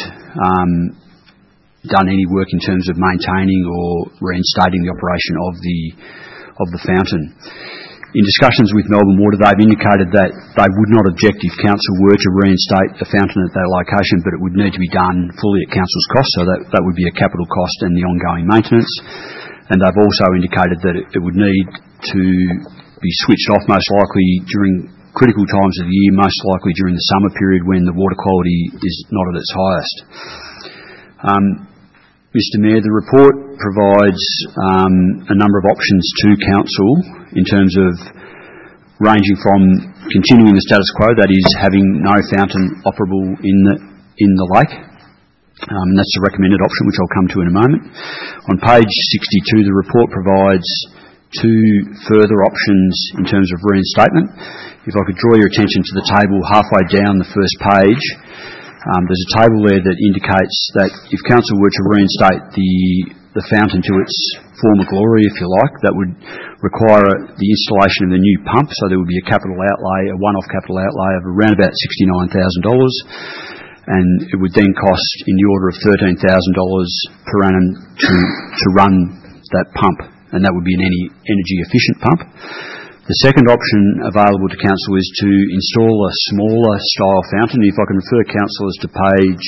I: done any work in terms of maintaining or reinstating the operation of the fountain. In discussions with Melbourne Water, they've indicated that they would not object if council were to reinstate the fountain at that location, but it would need to be done fully at council's cost, so that would be a capital cost and the ongoing maintenance. And they've also indicated that it would need to be switched off most likely during critical times of the year, most likely during the summer period when the water quality is not at its highest. Mr Mayor, the report provides a number of options to council in terms of ranging from continuing the status quo, that is having no fountain operable in the lake, and that's the recommended option, which I'll come to in a moment. On page 62, the report provides two further options in terms of reinstatement. If I could draw your attention to the table halfway down the first page, there's a table there that indicates that if council were to reinstate the fountain to its former glory, if you like, that would require the installation of a new pump, so there would be a capital outlay, a one-off capital outlay of around about $69,000, and it would then cost in the order of $13,000 per annum to run that pump, and that would be an energy efficient pump. The second option available to council is to install a smaller style fountain. If I can refer councillors to page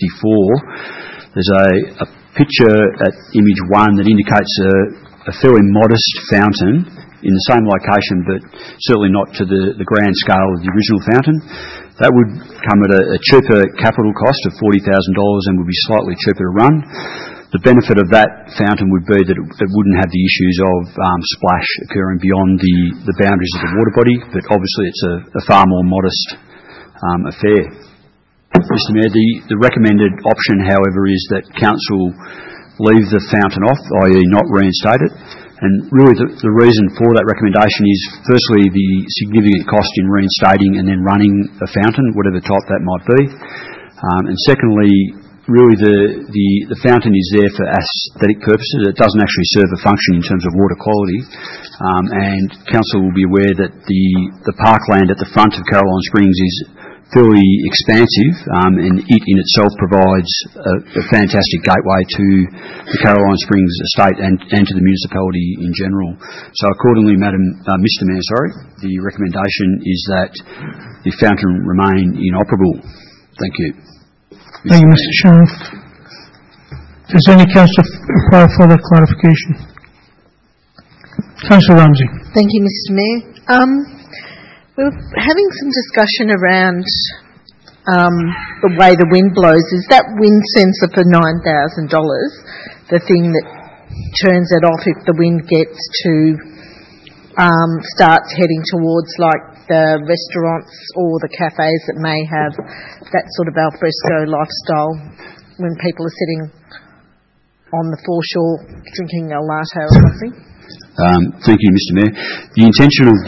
I: 64, there's a picture at image 1 that indicates a fairly modest fountain in the same location, but certainly not to the grand scale of the original fountain. That would come at a cheaper capital cost of $40,000 and would be slightly cheaper to run. The benefit of that fountain would be that it wouldn't have the issues of splash occurring beyond the boundaries of the water body, but obviously it's a far more modest affair. Mr Mayor, the recommended option, however, is that council leave the fountain off, i.e. not reinstate it. And really the reason for that recommendation is firstly the significant cost in reinstating and then running a fountain, whatever type that might be. And secondly, really the fountain is there for aesthetic purposes. It doesn't actually serve a function in terms of water quality. And council will be aware that the parkland at the front of Caroline Springs is fairly expansive, and it in itself provides a fantastic gateway to the Caroline Springs estate and to the municipality in general. So accordingly, Mr Mayor, the recommendation is that the fountain remain inoperable. Thank you.
A: Thank you, Mr Sheriff. Does any councillor require further clarification? Councillor Ramsey.
B: Thank you, Mr Mayor. We're having some discussion around the way the wind blows. Is that wind sensor for $9,000 the thing that turns it off if the wind gets to starts heading towards like the restaurants or the cafes that may have that sort of alfresco lifestyle when people are sitting on the foreshore drinking a latte or something?
I: Thank you, Mr Mayor. The intention of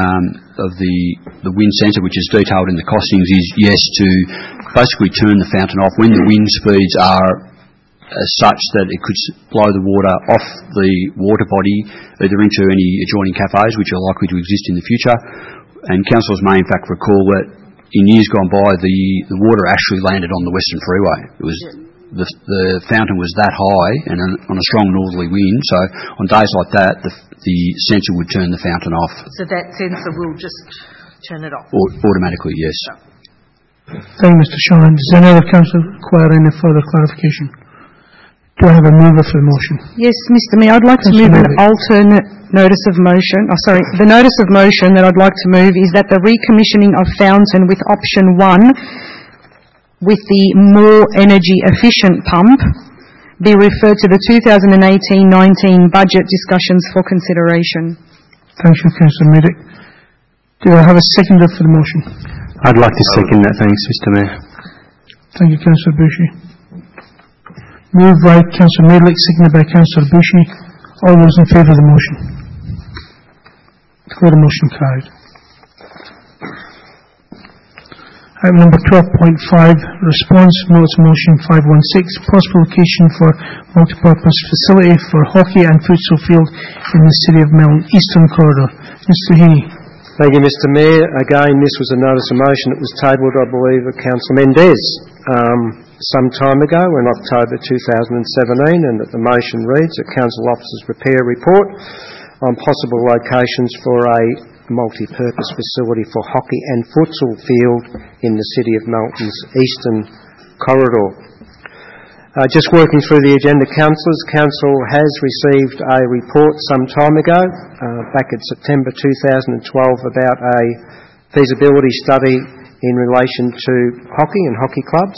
I: the wind sensor, which is detailed in the costings, is yes, to basically turn the fountain off when the wind speeds are such that it could blow the water off the water body either into any adjoining cafes, which are likely to exist in the future. And councillors may in fact recall that in years gone by, the water actually landed on the Western Freeway. It was the fountain was that high and on a strong northerly wind, so on days like that, the sensor would turn the fountain off.
B: So that sensor will just turn it off?
I: Automatically, yes.
A: Thank you, Mr. Sean. Does any other councillor require any further clarification? Do I have a mover for the motion?
D: Yes, Mr. Mayor, I'd like to move an alternate notice of motion. The notice of motion that I'd like to move is that the recommissioning of fountain with option 1 with the more energy efficient pump be referred to the 2018-19 budget discussions for consideration.
A: Thank you, Councillor Medic. Do I have a seconder for the motion?
C: I'd like to second that, thanks, Mr. Mayor.
A: Thank you, Councillor Bushi. Moved by Councillor Medlick, seconded by Councillor Bushi. All those in favour of the motion? Declare the motion carried. Item number 12.5, response notice motion 516, possible location for multipurpose facility for hockey and futsal field in the City of Melton, Eastern Corridor. Mr. Heaney.
M: Thank you, Mr. Mayor. Again, this was a notice of motion that was tabled, I believe, at Councillor Mendez some time ago in October 2017, and that the motion reads that Council officers prepare a report on possible locations for a multi-purpose facility for hockey and futsal field in the City of Melton's Eastern Corridor. Just working through the agenda, councillors, Council has received a report some time ago, back in September 2012, about a feasibility study in relation to hockey and hockey clubs.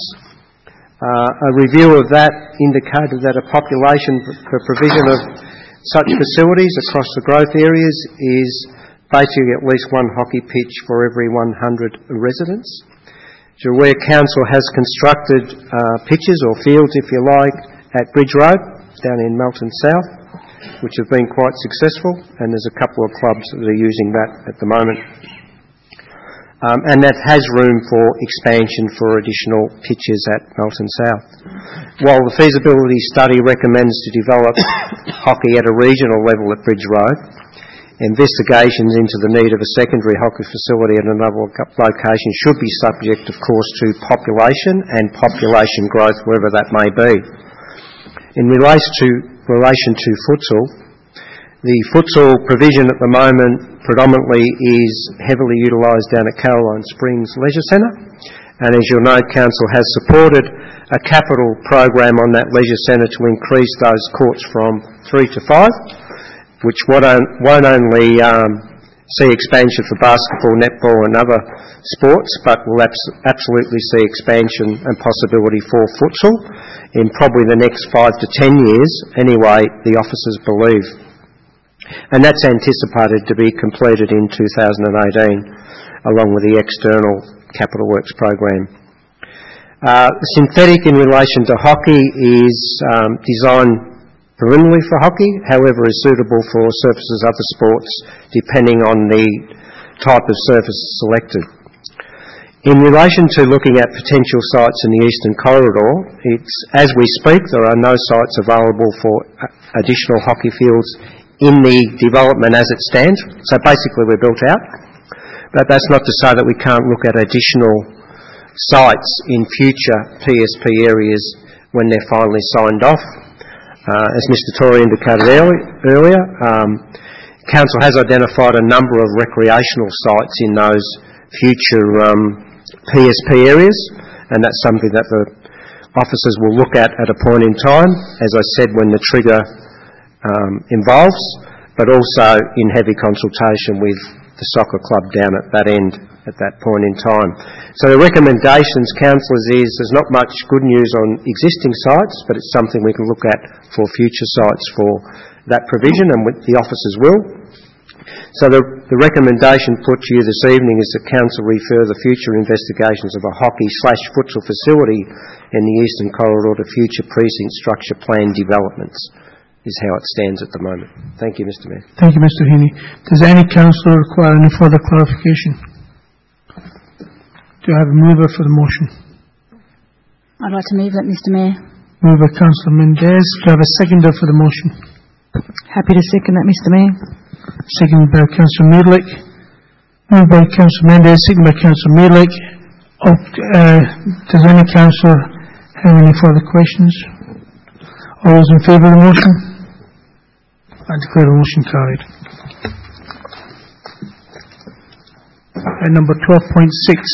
M: A review of that indicated that a population for provision of such facilities across the growth areas is basically at least one hockey pitch for every 100 residents. As you're aware, Council has constructed pitches or fields, if you like, at Bridge Road down in Melton South, which have been quite successful, and there's a couple of clubs that are using that at the moment. And that has room for expansion for additional pitches at Melton South. While the feasibility study recommends to develop hockey at a regional level at Bridge Road, investigations into the need of a secondary hockey facility at another location should be subject, of course, to population and population growth, wherever that may be. In relation to futsal, the futsal provision at the moment predominantly is heavily utilised down at Caroline Springs Leisure Centre, and as you'll know, Council has supported a capital program on that leisure centre to increase those courts from 3 to 5, which won't only see expansion for basketball, netball and other sports, but will absolutely see expansion and possibility for futsal in probably the next 5 to 10 years, anyway, the officers believe. And that's anticipated to be completed in 2018, along with the external capital works program. Synthetic in relation to hockey is designed preliminary for hockey, however is suitable for surfaces other sports depending on the type of surface selected. In relation to looking at potential sites in the Eastern Corridor, as we speak, there are no sites available for additional hockey fields in the development as it stands, so basically we're built out. But that's not to say that we can't look at additional sites in future PSP areas when they're finally signed off. As Mr Tory indicated earlier, Council has identified a number of recreational sites in those future PSP areas, and that's something that the officers will look at a point in time, as I said, when the trigger involves, but also in heavy consultation with the soccer club down at that end at that point in time. So the recommendations, councillors, is there's not much good news on existing sites, but it's something we can look at for future sites for that provision, and the officers will. So the recommendation put to you this evening is that Council refer the future investigations of a hockey/futsal facility in the Eastern Corridor to future precinct structure plan developments, is how it stands at the moment. Thank you, Mr Mayor.
A: Thank you, Mr Heaney. Does any councillor require any further clarification? Do I have a mover for the motion?
K: I'd like to move that, Mr Mayor.
A: Moved by Councillor Mendez. Do I have a seconder for the motion?
D: Happy to second that, Mr Mayor.
A: Seconded by Councillor Medlick. Moved by Councillor Mendez, seconded by Councillor Medlick. Does any councillor have any further questions? All those in favour of the motion? I declare the motion carried. Number 12.6.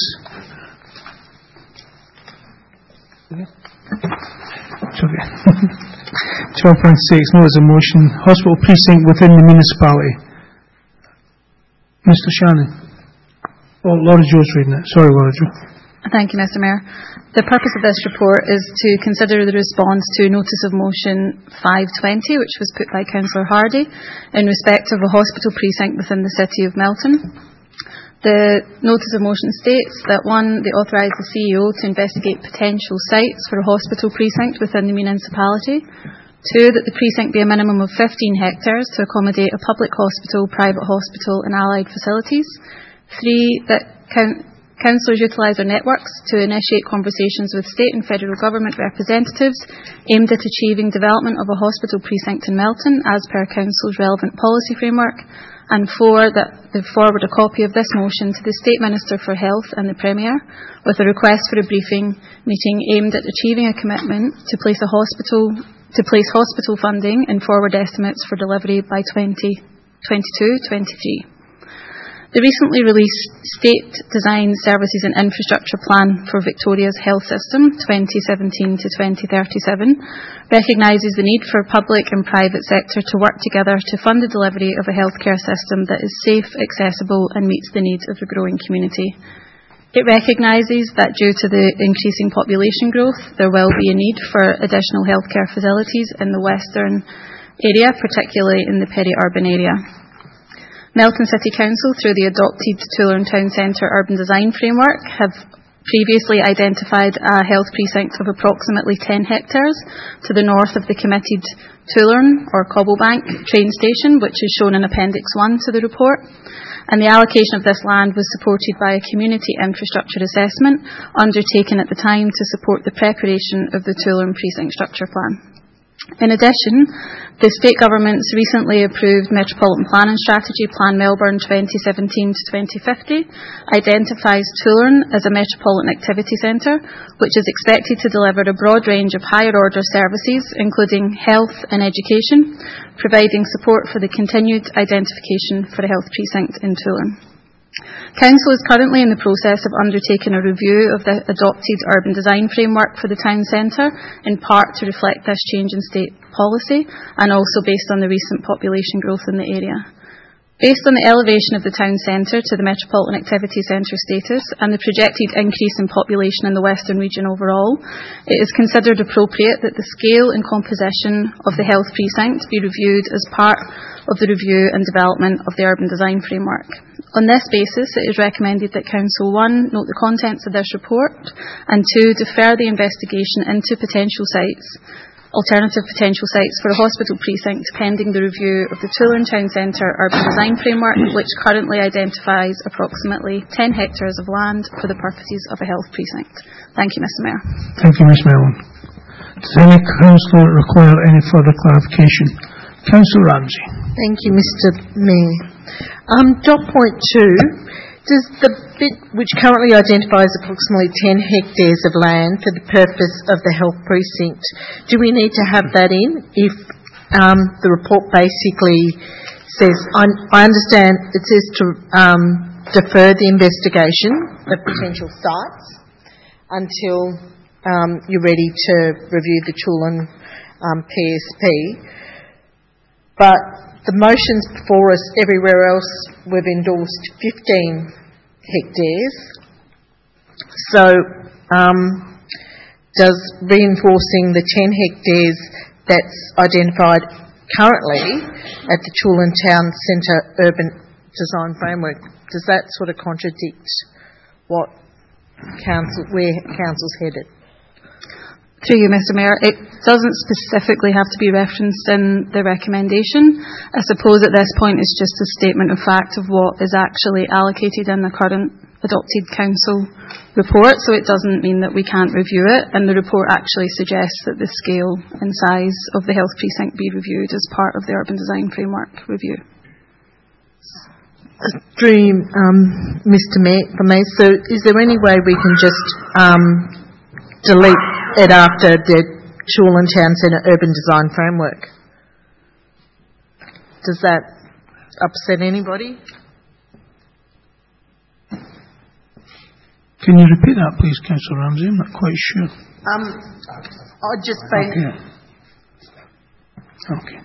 A: Sorry. 12.6, notice of motion, hospital precinct within the municipality. Mr. Shannon. Oh, Laura Jo's reading it. Sorry, Laura Jo.
K: Thank you, Mr. Mayor. The purpose of this report is to consider the response to Notice of Motion 520, which was put by Councillor Hardy, in respect of a hospital precinct within the City of Melton. The Notice of Motion states that 1, they authorise the CEO to investigate potential sites for a hospital precinct within the municipality. 2, that the precinct be a minimum of 15 hectares to accommodate a public hospital, private hospital and allied facilities. 3, that councillors utilise their networks to initiate conversations with state and federal government representatives aimed at achieving development of a hospital precinct in Melton as per council's relevant policy framework. And 4, that they forward a copy of this motion to the State Minister for Health and the Premier with a request for a briefing meeting aimed at achieving a commitment to place hospital funding in forward estimates for delivery by 2022-23. The recently released State Design Services and Infrastructure Plan for Victoria's Health System 2017 to 2037 recognises the need for public and private sector to work together to fund the delivery of a healthcare system that is safe, accessible and meets the needs of the growing community. It recognises that due to the increasing population growth, there will be a need for additional healthcare facilities in the western area, particularly in the peri-urban area. Melton City Council, through the adopted Toolern Town Centre Urban Design Framework, have previously identified a health precinct of approximately 10 hectares to the north of the committed Toolern or Cobblebank train station, which is shown in Appendix 1 to the report. And the allocation of this land was supported by a community infrastructure assessment undertaken at the time to support the preparation of the Toolern Precinct Structure Plan. In addition, the State Government's recently approved Metropolitan Planning Strategy, Plan Melbourne 2017 to 2050, identifies Toolern as a metropolitan activity centre, which is expected to deliver a broad range of higher order services, including health and education, providing support for the continued identification for a health precinct in Toolern. Council is currently in the process of undertaking a review of the adopted urban design framework for the town centre, in part to reflect this change in state policy and also based on the recent population growth in the area. Based on the elevation of the town centre to the Metropolitan Activity Centre status and the projected increase in population in the Western region overall, it is considered appropriate that the scale and composition of the health precinct be reviewed as part of the review and development of the urban design framework. On this basis, it is recommended that Council 1 note the contents of this report and 2 defer the investigation into alternative potential sites for a hospital precinct pending the review of the Toolern Town Centre Urban Design Framework, which currently identifies approximately 10 hectares of land for the purposes of a health precinct. Thank you, Mr. Mayor.
A: Thank you, Ms. Mellon. Does any councillor require any further clarification? Councillor Ramsey.
B: Thank you, Mr. Mayor. Dot point 2. Does the bit which currently identifies approximately 10 hectares of land for the purpose of the health precinct, do we need to have that in if the report basically says, I understand it says to defer the investigation of potential sites until you're ready to review the Toolern PSP, but the motions before us everywhere else we've endorsed 15 hectares. So does reinforcing the 10 hectares that's identified currently at the Toolern Town Centre Urban Design Framework, does that sort of contradict where council's headed?
K: Through you, Mr. Mayor, it doesn't specifically have to be referenced in the recommendation. I suppose at this point it's just a statement of fact of what is actually allocated in the current adopted council report, so it doesn't mean that we can't review it, and the report actually suggests that the scale and size of the health precinct be reviewed as part of the urban design framework review.
B: Through Mr. Mayor, so is there any way we can just delete it after the Chulin Town Centre Urban Design Framework? Does that upset anybody?
A: Can you repeat that, please, Councillor Ramsey? I'm not quite sure.
B: I'll just say...
A: Okay.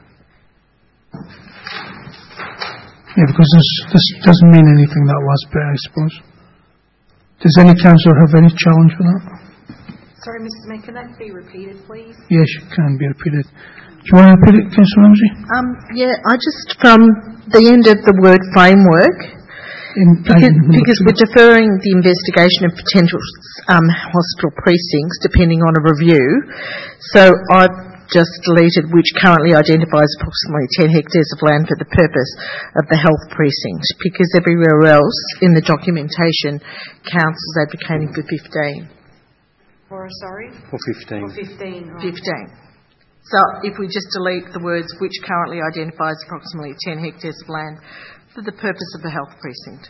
A: Yeah, because this doesn't mean anything, that last bit, I suppose. Does any councillor have any challenge with that?
N: Sorry, Mr. Mayor, can that be repeated, please?
A: Yes, it can be repeated. Do you want to repeat it, Councillor Ramsey?
B: Yeah, I just, from the end of the word framework, because we're deferring the investigation of potential hospital precincts depending on a review, so I've just deleted which currently identifies approximately 10 hectares of land for the purpose of the health precinct, because everywhere else in the documentation, council's advocating for 15.
N: For
M: 15.
N: 15. Right.
B: 15. So if we just delete the words which currently identifies approximately 10 hectares of land for the purpose of the health precinct.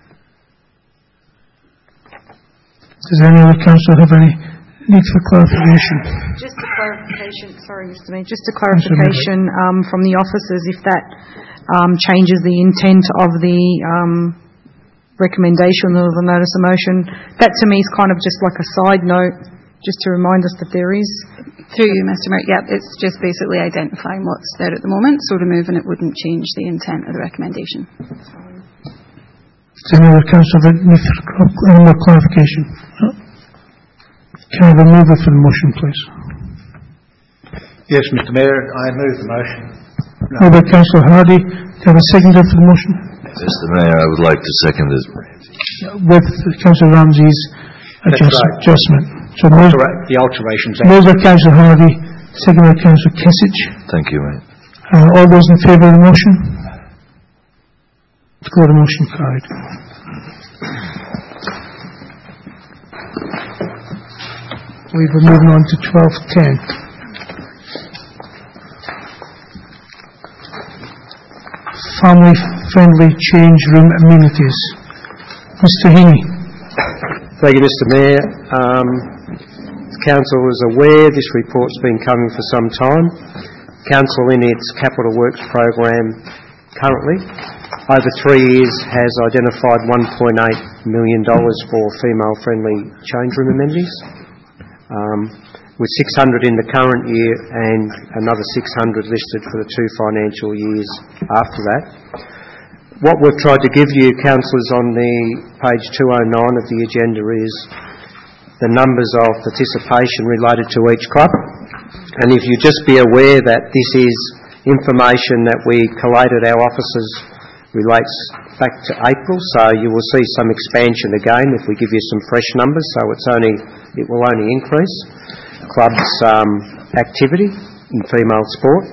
A: Does any other councillor have any need for clarification?
N: Just a clarification, sorry, Mr. Mayor,
D: just a clarification from the officers if that changes the intent of the recommendation or the notice of motion. That to me is kind of just like a side note, just to remind us that there is.
K: Through you, Mr. Mayor, yeah, it's just basically identifying what's there at the moment, so removing it wouldn't change the intent of the recommendation.
A: Does any other councillor have any more clarification? No? Can I have a mover for the motion, please?
H: Yes, Mr. Mayor, I move the motion.
A: Moved by Councillor Hardy. Do you have a seconder for the motion?
L: Mr. Mayor, I would like to second it.
A: With Councillor Ramsey's adjustment. So
H: the alterations.
A: Moved by Councillor Hardy, seconded by Councillor Kesich.
L: Thank you, mate.
A: All those in favour of the motion? Declare the motion carried. We're moving on to 12.10. Family-friendly change room amenities. Mr. Heaney.
M: Thank you, Mr. Mayor. Council is aware this report's been coming for some time. Council in its capital works program currently over 3 years has identified $1.8 million for female-friendly change room amenities, with 600 in the current year and another 600 listed for the 2 financial years after that. What we've tried to give you, councillors, on the page 209 of the agenda is the numbers of participation related to each club. And if you just be aware that this is information that we collated our officers relates back to April, so you will see some expansion again if we give you some fresh numbers, so it will only increase clubs' activity in female sport.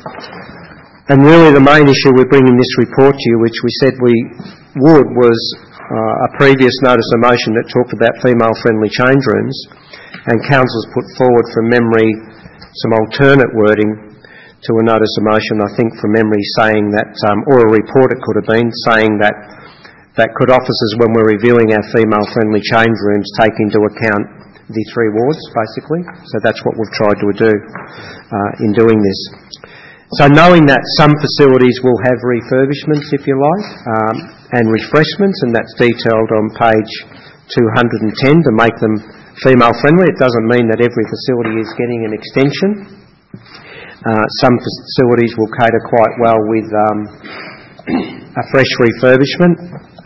M: And really the main issue we're bringing this report to you, which we said we would, was a previous notice of motion that talked about female-friendly change rooms, and council's put forward from memory some alternate wording to a notice of motion, I think from memory, saying that, or a report it could have been, saying that could officers, when we're reviewing our female-friendly change rooms, take into account the 3 wards, basically. So that's what we've tried to do in doing this. So knowing that some facilities will have refurbishments, if you like, and refreshments, and that's detailed on page 210 to make them female-friendly, it doesn't mean that every facility is getting an extension. Some facilities will cater quite well with a fresh refurbishment,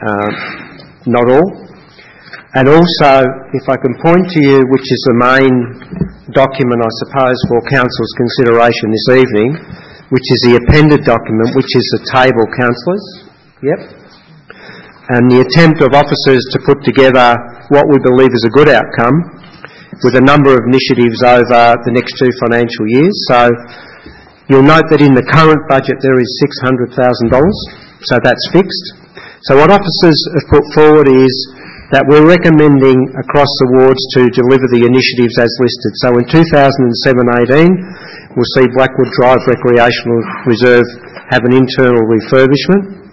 M: not all. And also, if I can point to you, which is the main document, I suppose, for Council's consideration this evening, which is the appended document, which is the table, councillors. Yep. And the attempt of officers to put together what we believe is a good outcome with a number of initiatives over the next 2 financial years. So you'll note that in the current budget there is $600,000, so that's fixed. So what officers have put forward is that we're recommending across the wards to deliver the initiatives as listed. So in 2007-18, we'll see Blackwood Drive Recreational Reserve have an internal refurbishment.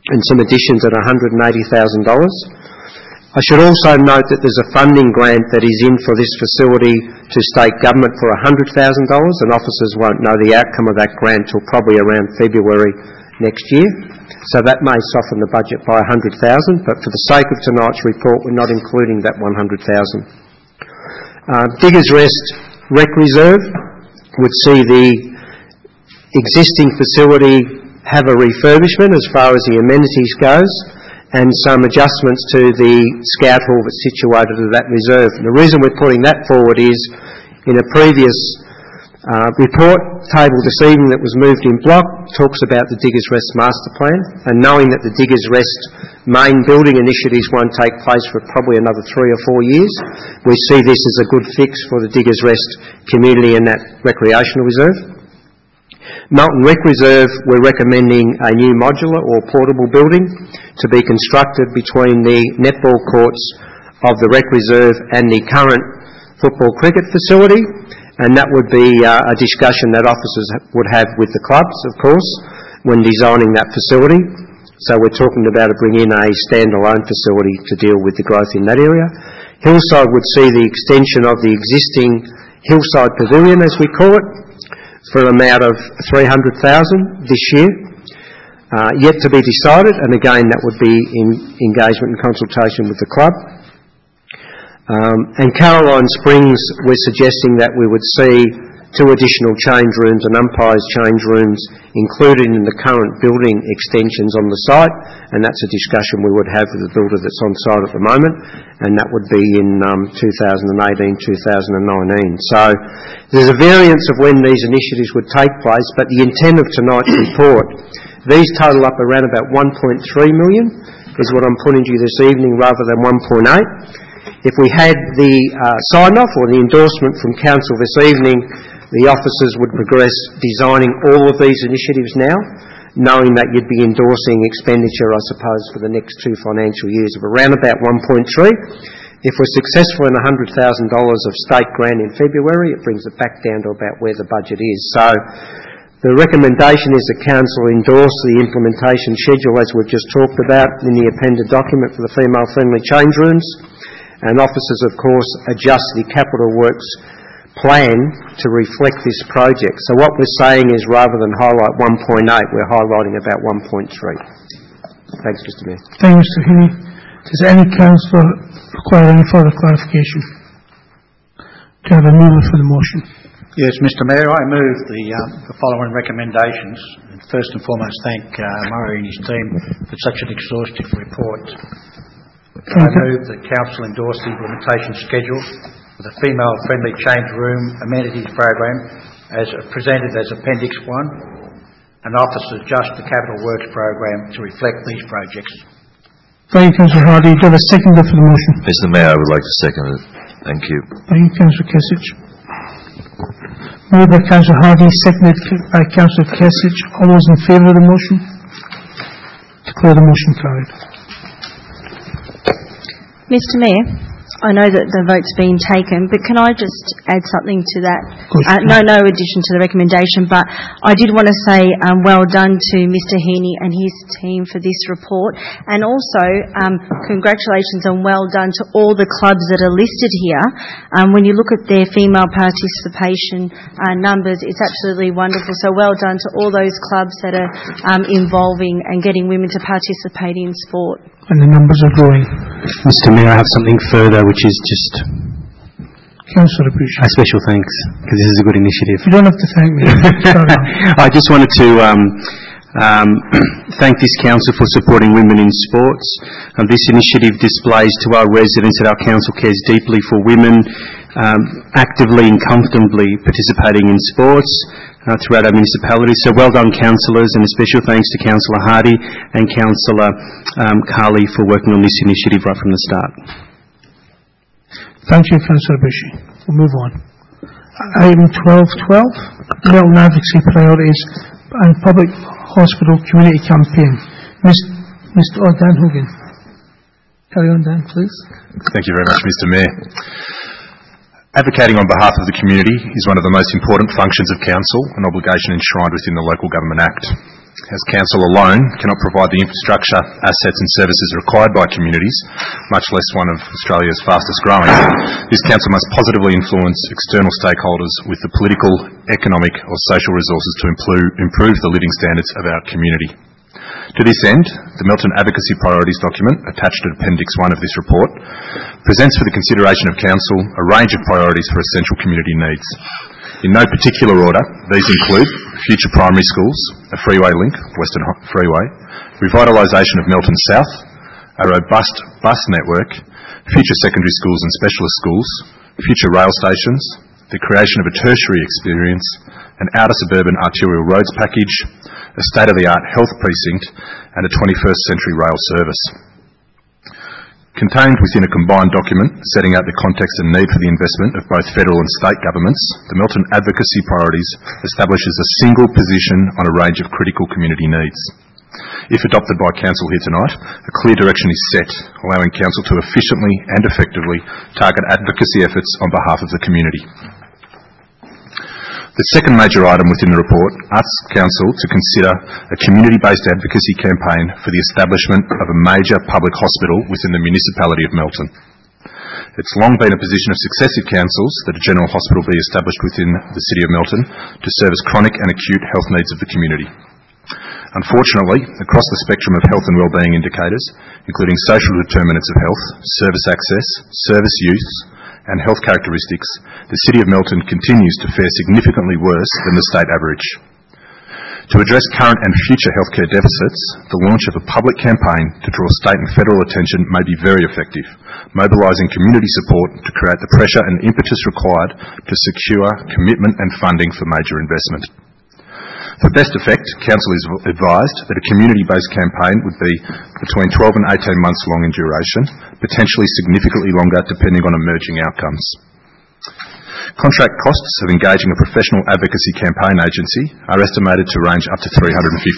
M: and some additions at $180,000. I should also note that there's a funding grant that is in for this facility to state government for $100,000, and officers won't know the outcome of that grant till probably around February next year. So that may soften the budget by $100,000, but for the sake of tonight's report, we're not including that $100,000. Diggers Rest Rec Reserve would see the existing facility have a refurbishment as far as the amenities goes, and some adjustments to the scout hall that's situated at that reserve. And the reason we're putting that forward is, in a previous report table this evening that was moved in block, talks about the Diggers Rest Master Plan, and knowing that the Diggers Rest main building initiatives won't take place for probably another 3 or 4 years, we see this as a good fix for the Diggers Rest community and that recreational reserve. Melton Rec Reserve, we're recommending a new modular or portable building to be constructed between the netball courts of the Rec Reserve and the current football cricket facility, and that would be a discussion that officers would have with the clubs, of course, when designing that facility. So we're talking about bringing in a standalone facility to deal with the growth in that area. Hillside would see the extension of the existing Hillside Pavilion, as we call it, for an amount of $300,000 this year, yet to be decided, and again that would be in engagement and consultation with the club. And Caroline Springs, we're suggesting that we would see 2 additional change rooms and umpires change rooms included in the current building extensions on the site, and that's a discussion we would have with the builder that's on site at the moment, and that would be in 2018-2019. So there's a variance of when these initiatives would take place, but the intent of tonight's report, these total up around about $1.3 million, is what I'm putting to you this evening rather than 1.8. If we had the sign-off or the endorsement from Council this evening, the officers would progress designing all of these initiatives now, knowing that you'd be endorsing expenditure, I suppose, for the next 2 financial years of around about 1.3. If we're successful in $100,000 of state grant in February, it brings it back down to about where the budget is. So the recommendation is that Council endorse the implementation schedule as we've just talked about in the appended document for the female-friendly change rooms, and officers, of course, adjust the capital works plan to reflect this project. So what we're saying is, rather than highlight 1.8, we're highlighting about 1.3. Thanks, Mr Mayor.
A: Thank you, Mr Heaney. Does any councillor require any further clarification? Do you have a mover for the motion?
H: Yes, Mr Mayor, I move the following recommendations. First and foremost, thank Murray and his team for such an exhaustive report. I move that Council endorse the implementation schedule for the female-friendly change room amenities program as presented as Appendix 1, and officers adjust the capital works program to reflect these projects.
A: Thank you, Councillor Hardy. Do you have a seconder for the motion?
L: Mr Mayor, I would like to second it. Thank you.
A: Thank you, Councillor Kesich. Moved by Councillor Hardy, seconded by Councillor Kesich. All those in favour of the motion? Declare the motion carried.
E: Mr Mayor, I know that the vote's been taken, but can I just add something to that? No addition to the recommendation, but I did want to say well done to Mr Heaney and his team for this report, and also congratulations and well done to all the clubs that are listed here. When you look at their female participation numbers, it's absolutely wonderful. So well done to all those clubs that are involving and getting women to participate in sport.
A: And the numbers are growing.
C: Mr Mayor, I have something further, which is just
A: Councillor Abushi.
C: A special thanks, because this is a good initiative.
A: You don't have to thank me.
C: I just wanted to thank this council for supporting women in sports. This initiative displays to our residents that our council cares deeply for women actively and comfortably participating in sports throughout our municipality. So well done, councillors, and a special thanks to Councillor Hardy and Councillor Carley for working on this initiative right from the start.
A: Thank you, Councillor Abushi. We'll move on. Item 12.12, Melton Advocacy Priorities and Public Hospital Community Campaign. Mr. Dan Hogan. Carry on, Dan, please.
O: Thank you very much, Mr Mayor. Advocating on behalf of the community is one of the most important functions of council, an obligation enshrined within the Local Government Act. as council alone, cannot provide the infrastructure, assets and services required by communities, much less one of Australia's fastest growing, this council must positively influence external stakeholders with the political, economic or social resources to improve the living standards of our community. To this end, the Melton Advocacy Priorities document, attached to Appendix 1 of this report, presents for the consideration of Council a range of priorities for essential community needs. In no particular order, these include future primary schools, a freeway link, Western Freeway, revitalisation of Melton South, a robust bus network, future secondary schools and specialist schools, future rail stations, the creation of a tertiary experience, an outer suburban arterial roads package, a state-of-the-art health precinct and a 21st century rail service. Contained within a combined document setting out the context and need for the investment of both federal and state governments, the Melton Advocacy Priorities establishes a single position on a range of critical community needs. If adopted by Council here tonight, a clear direction is set, allowing Council to efficiently and effectively target advocacy efforts on behalf of the community. The second major item within the report asks Council to consider a community-based advocacy campaign for the establishment of a major public hospital within the municipality of Melton. It's long been a position of successive councils that a general hospital be established within the City of Melton to service chronic and acute health needs of the community. Unfortunately, across the spectrum of health and wellbeing indicators, including social determinants of health, service access, service use, and health characteristics, the City of Melton continues to fare significantly worse than the state average. To address current and future healthcare deficits, the launch of a public campaign to draw state and federal attention may be very effective, mobilising community support to create the pressure and impetus required to secure commitment and funding for major investment. For best effect, Council is advised that a community-based campaign would be between 12 and 18 months long in duration, potentially significantly longer depending on emerging outcomes. Contract costs of engaging a professional advocacy campaign agency are estimated to range up to $350,000.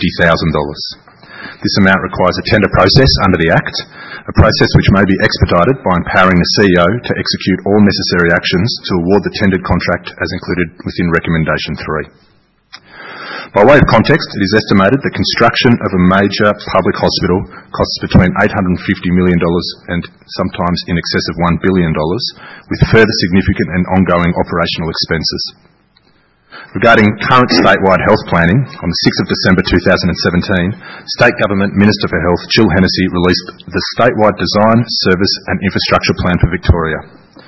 O: This amount requires a tender process under the Act, a process which may be expedited by empowering the CEO to execute all necessary actions to award the tendered contract as included within Recommendation 3. By way of context, it is estimated that construction of a major public hospital costs between $850 million and sometimes in excess of $1 billion, with further significant and ongoing operational expenses. Regarding current statewide health planning, on the 6th of December 2017, State Government Minister for Health Jill Hennessy released the statewide Design, Service and Infrastructure Plan for Victoria.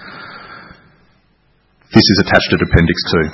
O: This is attached to Appendix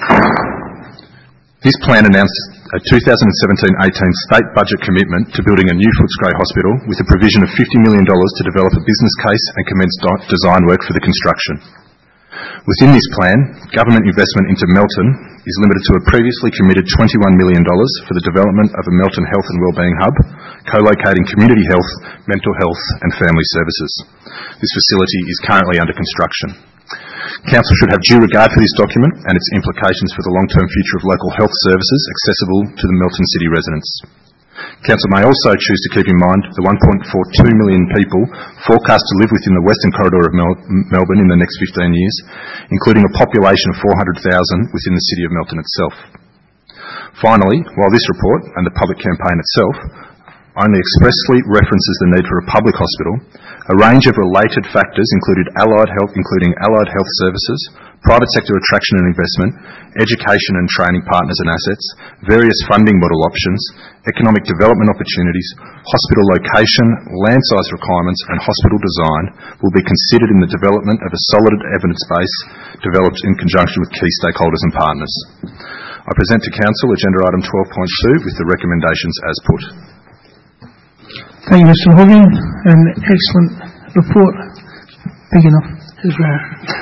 O: 2. This plan announced a 2017-18 state budget commitment to building a new Footscray Hospital with a provision of $50 million to develop a business case and commence design work for the construction. Within this plan, government investment into Melton is limited to a previously committed $21 million for the development of a Melton Health and Wellbeing Hub, co-locating community health, mental health and family services. This facility is currently under construction. Council should have due regard for this document and its implications for the long-term future of local health services accessible to the Melton City residents. Council may also choose to keep in mind the 1.42 million people forecast to live within the western corridor of Melbourne in the next 15 years, including a population of 400,000 within the City of Melton itself. Finally, while this report and the public campaign itself only expressly references the need for a public hospital, a range of related factors including allied health services, private sector attraction and investment, education and training partners and assets, various funding model options, economic development opportunities, hospital location, land size requirements and hospital design will be considered in the development of a solid evidence base developed in conjunction with key stakeholders and partners. I present to Council Agenda Item 12.2 with the recommendations as put.
A: Thank you, Mr. Hogan. An excellent report. Big enough as well.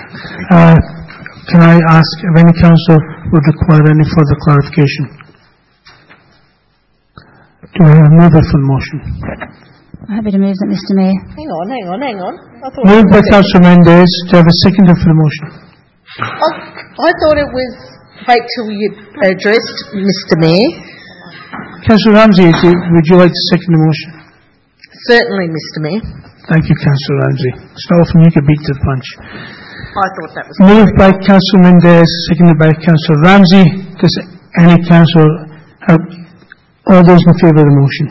A: Can I ask if any councillor would require any further clarification? Do I have a mover for the motion?
K: I'm happy to move that, Mr. Mayor.
B: Hang on.
A: Moved by Councillor Mendes. Do I have a seconder for the motion?
B: I thought it was wait till you addressed Mr. Mayor.
A: Councillor Ramsey, would you like to second the motion?
B: Certainly, Mr. Mayor.
A: Thank you, Councillor Ramsey. It's not often you can beat the punch.
B: I thought that was
A: moved by Councillor Mendes, seconded by Councillor Ramsey. Does any councillor have All those in favour of the motion?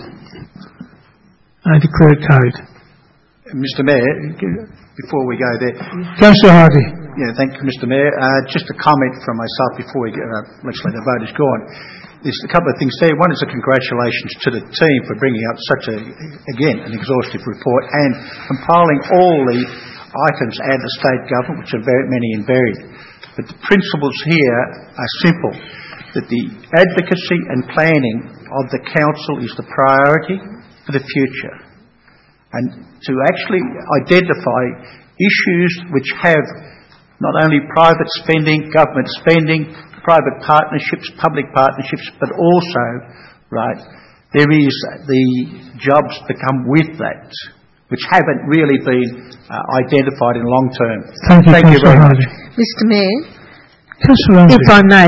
A: I declare it carried.
H: Mr Mayor, before we go there...
A: Councillor Hardy.
H: Yeah, thank you, Mr Mayor. Just a comment from myself before we get, the vote is gone. There's a couple of things there. One is a congratulations to the team for bringing out such an exhaustive report and compiling all the items and the state government, which are very many and varied. But the principles here are simple, that the advocacy and planning of the council is the priority for the future. And to actually identify issues which have not only private spending, government spending, private partnerships, public partnerships, but also, right, there is the jobs that come with that, which haven't really been identified in long term.
A: Thank you very much.
B: Mr Mayor,
A: Councillor
B: if I may,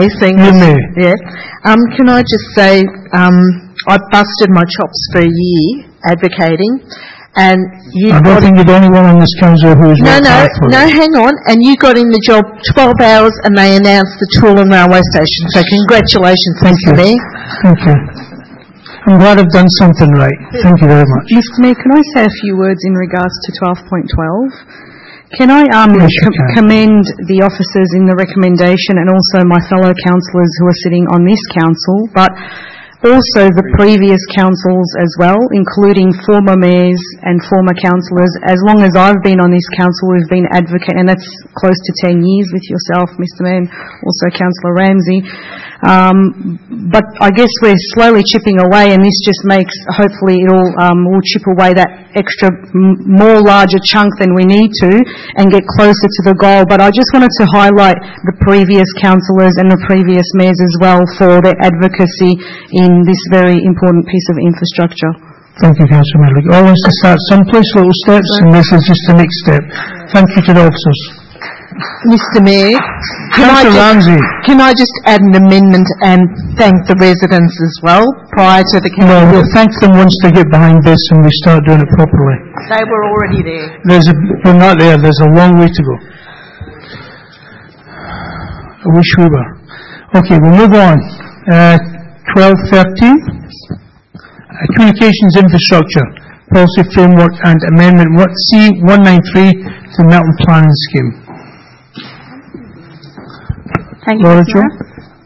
B: can I just say I busted my chops for a year advocating, and
A: I don't think you're the only one on this council who is
B: No, hang on. And you got in the job 12 hours and they announced the Toowoomba railway station. So congratulations, Mr Mayor.
A: Thank you. I'm glad I've done something right. Thank you very much.
D: Mr Mayor, can I say a few words in regards to 12.12? Can I commend the officers in the recommendation and also my fellow councillors who are sitting on this council, but also the previous councils as well, including former mayors and former councillors. As long as I've been on this council, we've been advocating, and that's close to 10 years with yourself, Mr Mayor, and also Councillor Ramsey. But I guess we're slowly chipping away, and this just makes, hopefully it'll will chip away that extra, more larger chunk than we need to and get closer to the goal. But I just wanted to highlight the previous councillors and the previous mayors as well for their advocacy in this very important piece of infrastructure.
A: Thank you, Councillor Medley. Always to start someplace, little steps, and this is just the next step. Thank you to the officers.
B: Mr Mayor, can I just add an amendment and thank the residents as well prior to the council?
A: No, we'll thank them once they get behind this and we start doing it properly.
B: They were already there.
A: We're not there. There's a long way to go. I wish we were. Okay, we'll move on. 12.13. Communications Infrastructure Policy Framework and Amendment C193 to the Melton Planning Scheme.
K: Thank you, Mr. Mayor.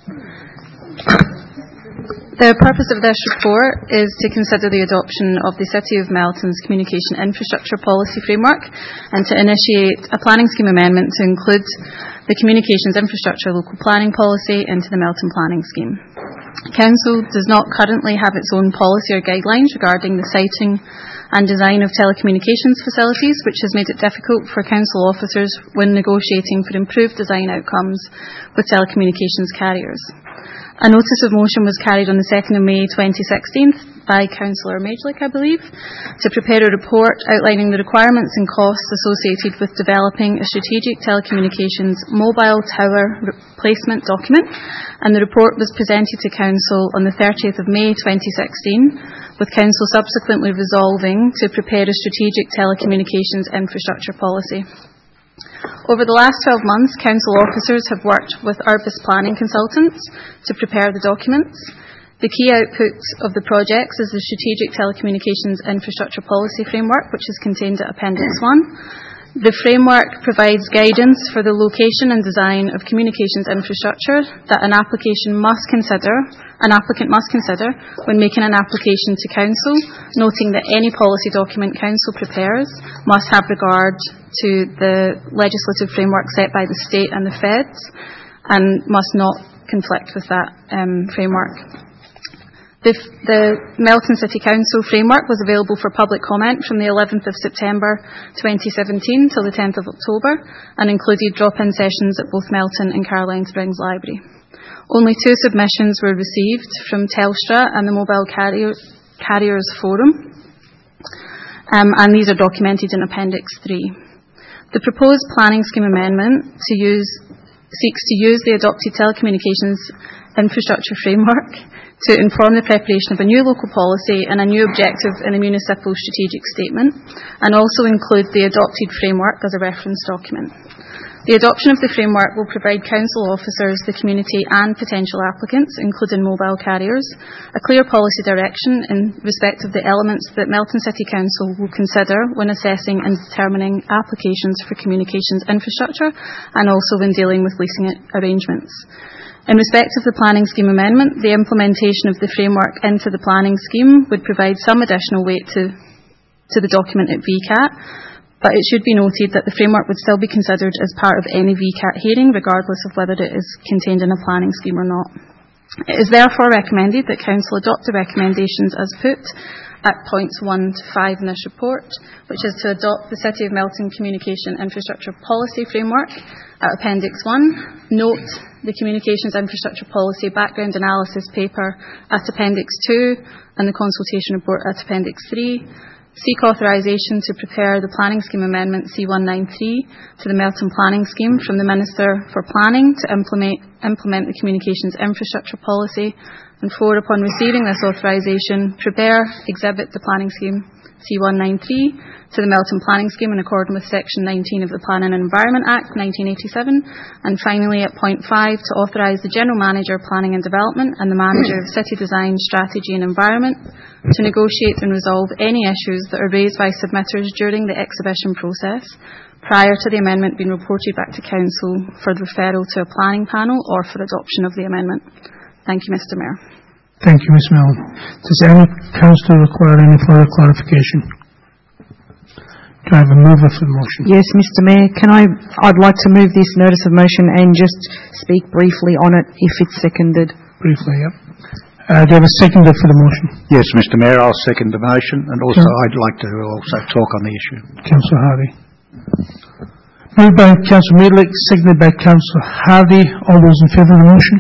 K: The purpose of this report is to consider the adoption of the City of Melton's Communication Infrastructure Policy Framework and to initiate a planning scheme amendment to include the Communications Infrastructure Local Planning Policy into the Melton Planning Scheme. Council does not currently have its own policy or guidelines regarding the siting and design of telecommunications facilities, which has made it difficult for council officers when negotiating for improved design outcomes with telecommunications carriers. A notice of motion was carried on the 2nd of May 2016 by Councillor Majlik, I believe, to prepare a report outlining the requirements and costs associated with developing a strategic telecommunications mobile tower replacement document, and the report was presented to Council on the 30th of May 2016, with Council subsequently resolving to prepare a strategic telecommunications infrastructure policy. Over the last 12 months, Council officers have worked with Urbis planning consultants to prepare the documents. The key outputs of the projects is the Strategic Telecommunications Infrastructure Policy Framework, which is contained at Appendix 1. The framework provides guidance for the location and design of communications infrastructure that an applicant must consider when making an application to Council, noting that any policy document Council prepares must have regard to the legislative framework set by the state and the feds and must not conflict with that framework. The Melton City Council framework was available for public comment from the 11th of September 2017 till the 10th of October and included drop-in sessions at both Melton and Caroline Springs Library. Only 2 submissions were received from Telstra and the Mobile Carriers Forum, and these are documented in Appendix 3. The proposed planning scheme amendment seeks to use the adopted telecommunications infrastructure framework to inform the preparation of a new local policy and a new objective in a municipal strategic statement, and also include the adopted framework as a reference document. The adoption of the framework will provide council officers, the community and potential applicants, including mobile carriers, a clear policy direction in respect of the elements that Melton City Council will consider when assessing and determining applications for communications infrastructure and also when dealing with leasing arrangements. In respect of the planning scheme amendment, the implementation of the framework into the planning scheme would provide some additional weight to the document at VCAT, but it should be noted that the framework would still be considered as part of any VCAT hearing, regardless of whether it is contained in a planning scheme or not. It is therefore recommended that Council adopt the recommendations as put at points 1 to 5 in this report, which is to adopt the City of Melton Communication Infrastructure Policy Framework at Appendix 1, note the Communications Infrastructure Policy Background Analysis Paper at Appendix 2, and the Consultation Report at Appendix 3, seek authorisation to prepare the Planning Scheme Amendment C193 to the Melton Planning Scheme from the Minister for Planning to implement the Communications Infrastructure Policy, and 4, upon receiving this authorisation, prepare, exhibit the Planning Scheme C193 to the Melton Planning Scheme in accordance with Section 19 of the Planning and Environment Act 1987, and finally at point 5 to authorise the General Manager Planning and Development and the Manager of City Design, Strategy and Environment to negotiate and resolve any issues that are raised by submitters during the exhibition process prior to the amendment being reported back to Council for the referral to a planning panel or for adoption of the amendment. Thank you, Mr Mayor.
A: Thank you, Ms Mellon. Does any councillor require any further clarification? Do I have a mover for the motion?
D: Yes, Mr Mayor. I'd like to move this notice of motion and just speak briefly on it if it's seconded.
A: Briefly, yep. Do you have a seconder for the motion?
H: Yes, Mr Mayor, I'll second the motion, and also I'd like to also talk on the issue.
A: Councillor Hardy. Moved by Councillor Maidlick, seconded by Councillor Hardy. All those in favour of the motion?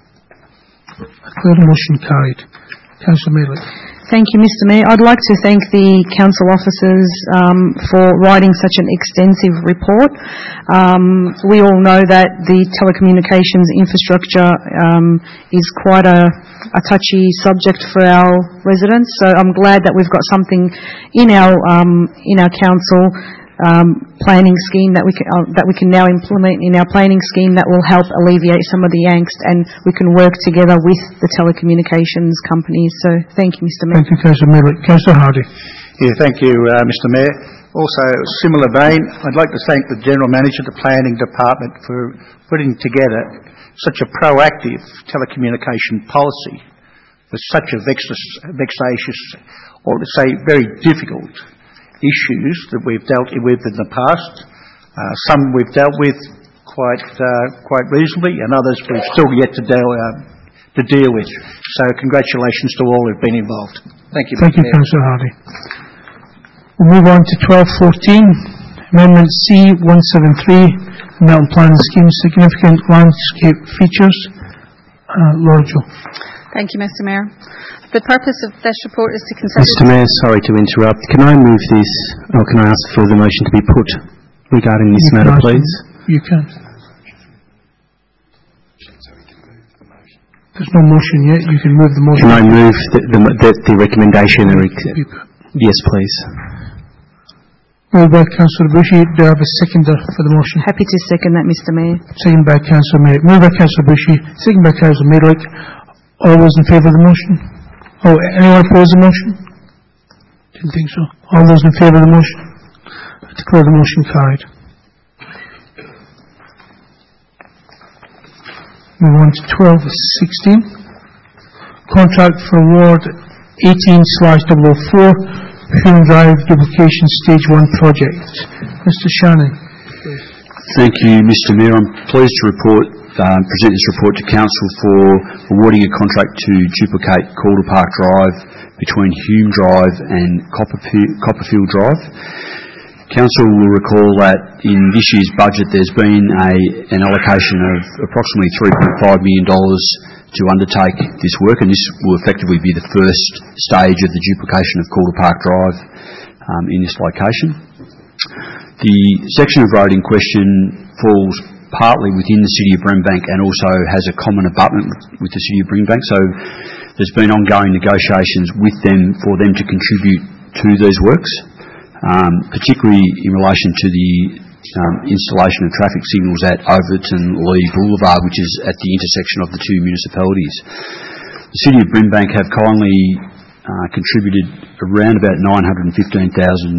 A: The motion carried. Councillor Maidlick.
D: Thank you, Mr Mayor. I'd like to thank the council officers for writing such an extensive report. We all know that the telecommunications infrastructure is quite a touchy subject for our residents, so I'm glad that we've got something in our council planning scheme that we can now implement in our planning scheme that will help alleviate some of the angst, and we can work together with the telecommunications companies. So thank you, Mr Mayor.
A: Thank you, Councillor Maidlick. Councillor Hardy.
H: Yeah, thank you, Mr Mayor. Also, similar vein, I'd like to thank the General Manager of the Planning Department for putting together such a proactive telecommunication policy with such a vexatious, or to say very difficult, issues that we've dealt with in the past. Some we've dealt with quite reasonably, and others we've still yet to deal with. So congratulations to all who've been involved. Thank you.
A: Thank you, Councillor Hardy. We'll move on to 1214, Amendment C173, Melton Planning Scheme, Significant Landscape Features. Laura Jo.
K: Thank you, Mr Mayor. The purpose of this report is to consider...
C: Mr Mayor, sorry to interrupt. Can I move this, or can I ask for the motion to be put regarding this matter, please?
A: You can. There's no motion yet. You can move the motion.
C: Can I move the recommendation? Yes, please.
A: Moved by Councillor Bushi. Do I have a seconder for the motion?
D: Happy to second that, Mr Mayor.
A: Second by Councillor Maidlick. Moved by Councillor Bushi. Second by Councillor Maidlick. All those in favour of the motion? Oh, anyone oppose the motion? Didn't think so. All those in favour of the motion? I declare the motion carried. Move on to 1216. Contract for award 18/004 Hume Drive Duplication Stage 1 Project. Mr Shannon.
I: Thank you, Mr Mayor. I'm pleased to present this report to Council for awarding a contract to duplicate Calder Park Drive between Hume Drive and Copperfield Drive. Council will recall that in this year's budget there's been an allocation of approximately $3.5 million to undertake this work, and this will effectively be the first stage of the duplication of Calder Park Drive in this location. The section of road in question falls partly within the City of Brimbank and also has a common abutment with the City of Brimbank, so there's been ongoing negotiations with them for them to contribute to these works, particularly in relation to the installation of traffic signals at Overton Lee Boulevard, which is at the intersection of the two municipalities. The City of Brimbank have kindly contributed around about $915,000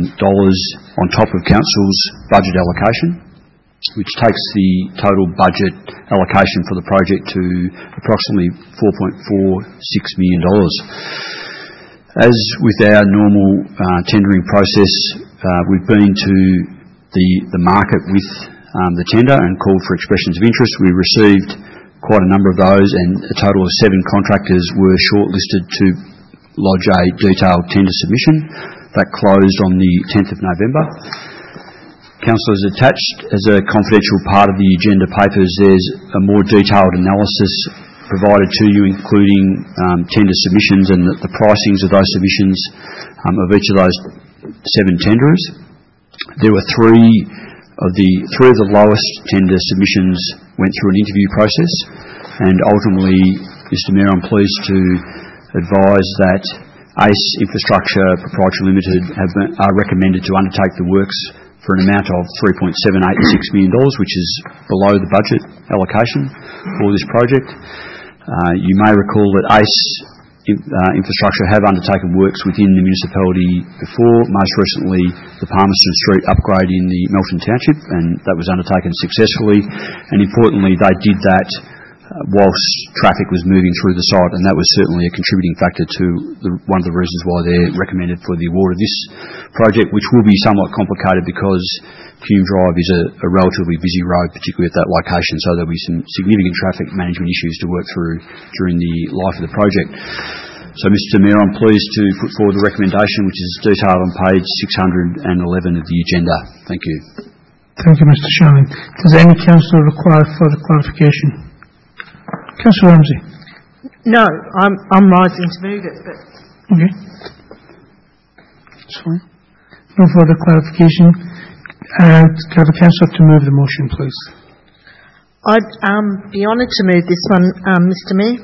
I: on top of Council's budget allocation, which takes the total budget allocation for the project to approximately $4.46 million. As with our normal tendering process, we've been to the market with the tender and called for expressions of interest. We received quite a number of those, and a total of 7 contractors were shortlisted to lodge a detailed tender submission. That closed on the 10th of November. Council has attached as a confidential part of the agenda papers, there's a more detailed analysis provided to you, including tender submissions and the pricings of those submissions of each of those 7 tenderers. There were three of the lowest tender submissions went through an interview process, and ultimately, Mr Mayor, I'm pleased to advise that ACE Infrastructure Proprietary Limited are recommended to undertake the works for an amount of $3.786 million, which is below the budget allocation for this project. You may recall that ACE Infrastructure have undertaken works within the municipality before, most recently the Palmerston Street upgrade in the Melton Township, and that was undertaken successfully, and importantly they did that whilst traffic was moving through the site, and that was certainly a contributing factor to one of the reasons why they're recommended for the award of this project, which will be somewhat complicated because Hume Drive is a relatively busy road, particularly at that location, so there'll be some significant traffic management issues to work through during the life of the project. So, Mr Mayor, I'm pleased to put forward the recommendation, which is detailed on page 611 of the agenda. Thank you.
A: Thank you, Mr Shannon. Does any councillor require further clarification? Councillor Ramsey.
B: No, I'm rising to move it, but...
A: Okay. That's fine. No further clarification. Can I have a councillor to move the motion, please?
B: I'd be honoured to move this one, Mr Mayor.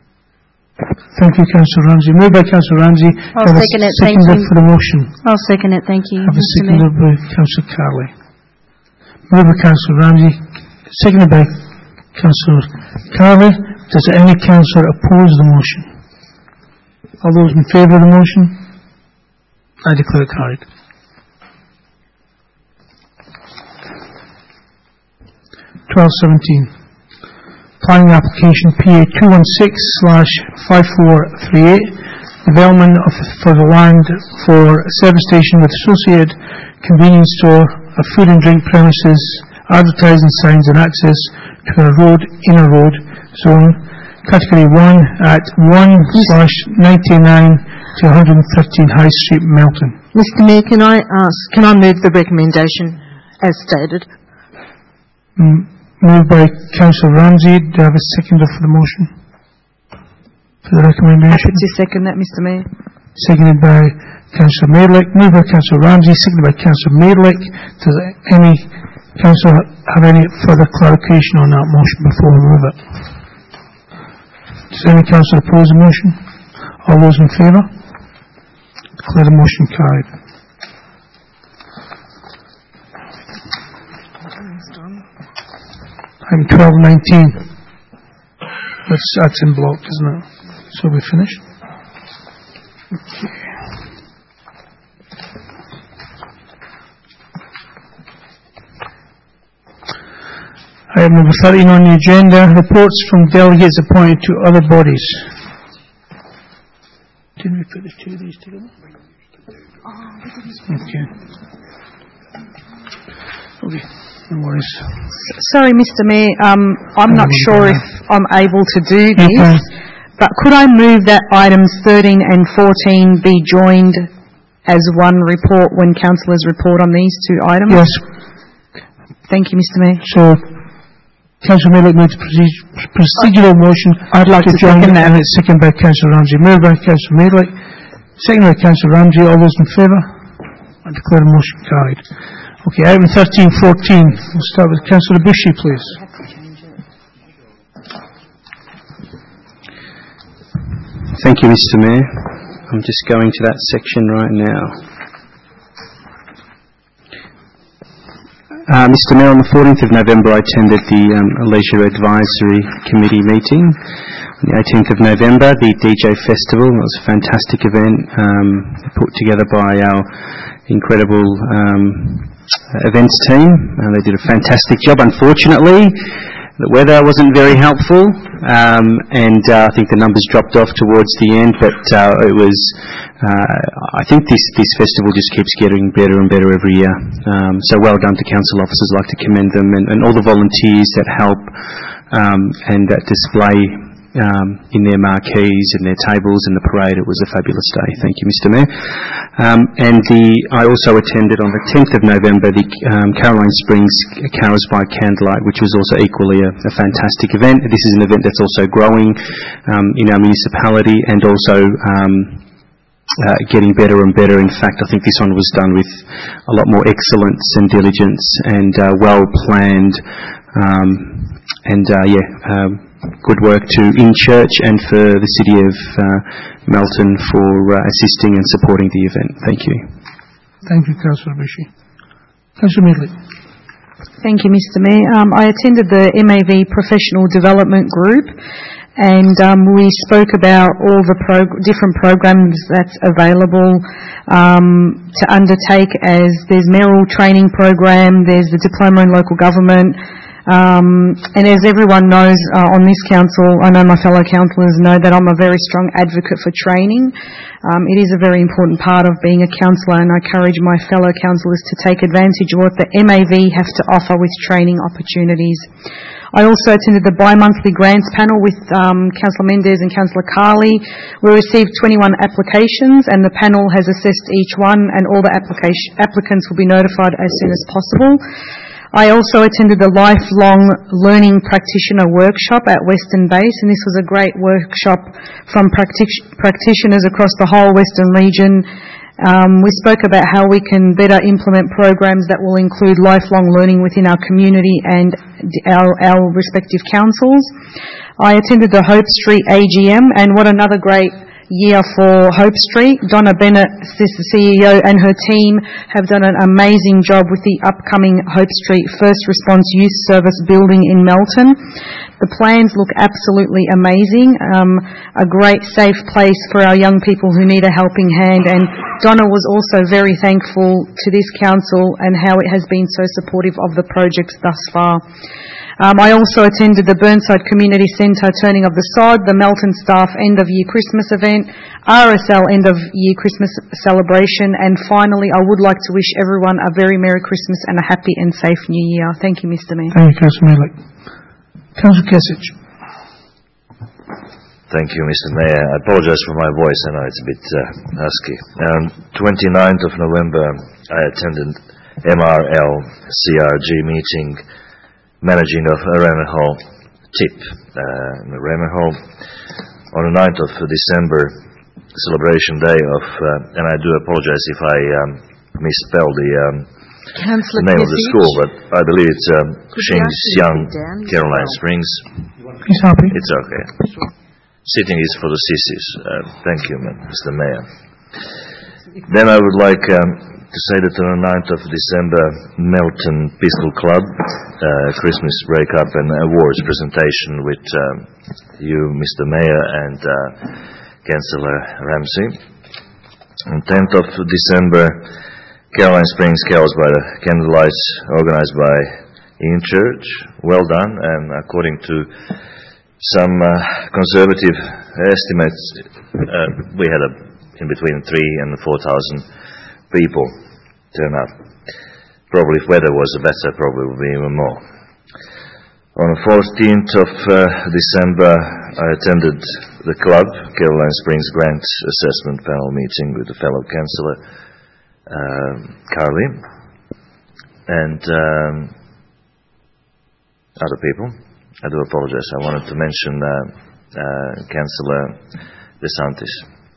A: Thank you, Councillor Ramsey. Moved by Councillor Ramsey.
K: I'll second it, thank you.
A: For the motion.
K: I'll second it, thank you.
A: Have a seconded by Councillor Carley. Moved by Councillor Ramsey. Seconded by Councillor Carley. Does any councillor oppose the motion? All those in favour of the motion? I declare it carried. (1217). Planning application PA 216/5438. Development for the land for a service station with associated convenience store, a food and drink premises, advertising signs and access to a road, inner road zone, category 1 at 1/99 to 113 High Street, Melton.
B: Mr Mayor, can I move the recommendation as stated?
A: Moved by Councillor Ramsey. Do I have a seconder for the motion? For the recommendation?
D: Happy to second that, Mr Mayor.
A: Seconded by Councillor Maidlick. Moved by Councillor Ramsey. Seconded by Councillor Maidlick. Does any councillor have any further clarification on that motion before we move it? Does any councillor oppose the motion? All those in favour? Declare the motion carried. Item 1219. That's in block, isn't it? So we finished? Okay. Item number 13 on the agenda, reports from delegates appointed to other bodies. Didn't we put the two of these together? Okay. Okay, no worries.
D: Sorry, Mr Mayor, I'm not sure if I'm able to do this, but could I move that items 13 and 14 be joined as one report when councillors report on these two items?
A: Yes.
D: Thank you, Mr Mayor.
A: So, Councillor Maidlick makes a procedural motion.
D: I'd like to second that.
A: And it's seconded by Councillor Ramsey. Moved by Councillor Maidlick. Seconded by Councillor Ramsey. All those in favour? I declare the motion carried. Okay, item 13-14. We'll start with Councillor Bushy, please.
C: Thank you, Mr Mayor. I'm just going to that section right now. Mr Mayor, on the 14th of November I attended the Leisure Advisory Committee meeting. On the 18th of November, the DJ Festival. It was a fantastic event put together by our incredible events team. They did a fantastic job. Unfortunately, the weather wasn't very helpful, and I think the numbers dropped off towards the end, but it was, I think this festival just keeps getting better and better every year. So well done to council officers. I'd like to commend them and all the volunteers that help and that display in their marquees and their tables in the parade. It was a fabulous day. Thank you, Mr Mayor. I also attended on the 10th of November the Caroline Springs Carols by Candlelight, which was also equally a fantastic event. This is an event that's also growing in our municipality and also getting better and better. In fact, I think this one was done with a lot more excellence and diligence and well planned good work to In Church and for the City of Melton for assisting and supporting the event. Thank you.
A: Thank you, Councillor Bushi. Councillor Medley.
D: Thank you, Mr Mayor. I attended the MAV Professional Development Group, and we spoke about all the different programs that's available to undertake, as there's mayoral training program, there's the Diploma in Local Government, and as everyone knows on this council, I know my fellow councillors know that I'm a very strong advocate for training. It is a very important part of being a councillor, and I encourage my fellow councillors to take advantage of what the MAV have to offer with training opportunities. I also attended the bi-monthly grants panel with Councillor Mendez and Councillor Carley. We received 21 applications, and the panel has assessed each one, and all the applicants will be notified as soon as possible. I also attended the Lifelong Learning Practitioner Workshop at Western Base, and this was a great workshop from practitioners across the whole Western region. We spoke about how we can better implement programs that will include lifelong learning within our community and our respective councils. I attended the Hope Street AGM, and what another great year for Hope Street. Donna Bennett, the CEO, and her team have done an amazing job with the upcoming Hope Street First Response Youth Service building in Melton. The plans look absolutely amazing, a great safe place for our young people who need a helping hand, and Donna was also very thankful to this council and how it has been so supportive of the projects thus far. I also attended the Burnside Community Centre turning of the sod, the Melton Staff end-of-year Christmas event, RSL end-of-year Christmas celebration, and finally I would like to wish everyone a very Merry Christmas and a happy and safe New Year. Thank you, Mr Mayor.
A: Thank you, Councillor Medley. Councillor Kesich.
L: Thank you, Mr Mayor. I apologise for my voice. I know it's a bit husky. 29th of November I attended MRL CRG meeting, managing of Raymond Hall TIP in the Raymond Hall. On the 9th of December, celebration day of, and I do apologise if I misspell the name of the school, but I believe it's Shings Young Caroline Springs.
A: He's happy.
L: It's okay. Sitting is for the sissies. Thank you, Mr Mayor. Then I would like to say that on the 9th of December, Melton Pistol Club, Christmas break-up and awards presentation with you, Mr Mayor, and Councillor Ramsey. On 10th of December, Caroline Springs Carols by the Candlelight, organised by In Church. Well done, and according to some conservative estimates, we had in between 3,000 and 4,000 people turn up. Probably if weather was better, probably would be even more. On the 14th of December, I attended the club, Caroline Springs Grant Assessment Panel meeting with the fellow councillor, Carly, and other people. I do apologise. I wanted to mention Councillor DeSantis.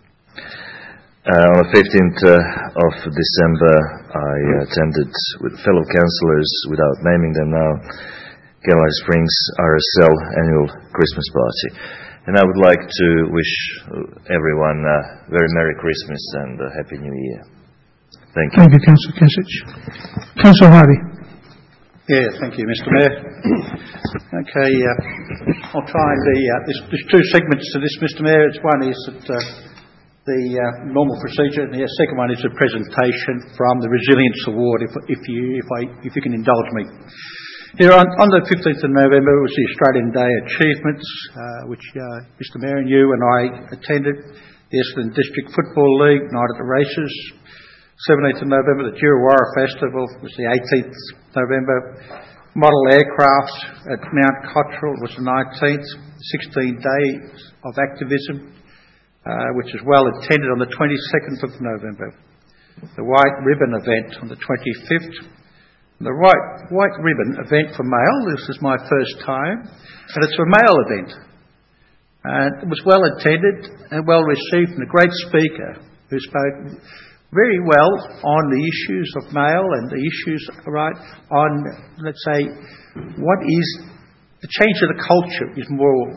L: On the 15th of December, I attended with fellow councillors, without naming them now, Caroline Springs RSL annual Christmas party. And I would like to wish everyone a very Merry Christmas and a Happy New Year. Thank you.
A: Thank you, Councillor Kesich. Councillor Harvey.
H: Yeah, thank you, Mr. Mayor. Okay, I'll try and there's two segments to this, Mr. Mayor. One is that the normal procedure, and the second one is a presentation from the Resilience Award, if you can indulge me. Here on the 15th of November was the Australian Day Achievements, which Mr. Mayor and you and I attended. The Essendon District Football League, Night at the Races. 17th of November, the Durawarra Festival was the 18th November. Model aircraft at Mount Cottrell was the 19th. 16 Days of Activism, which was well attended on the 22nd of November. The White Ribbon event on the 25th. The White Ribbon event for male, this is my first time, and it's a male event. And it was well attended and well received, and a great speaker who spoke very well on the issues of male and the issues on, let's say, what is the change of the culture is more,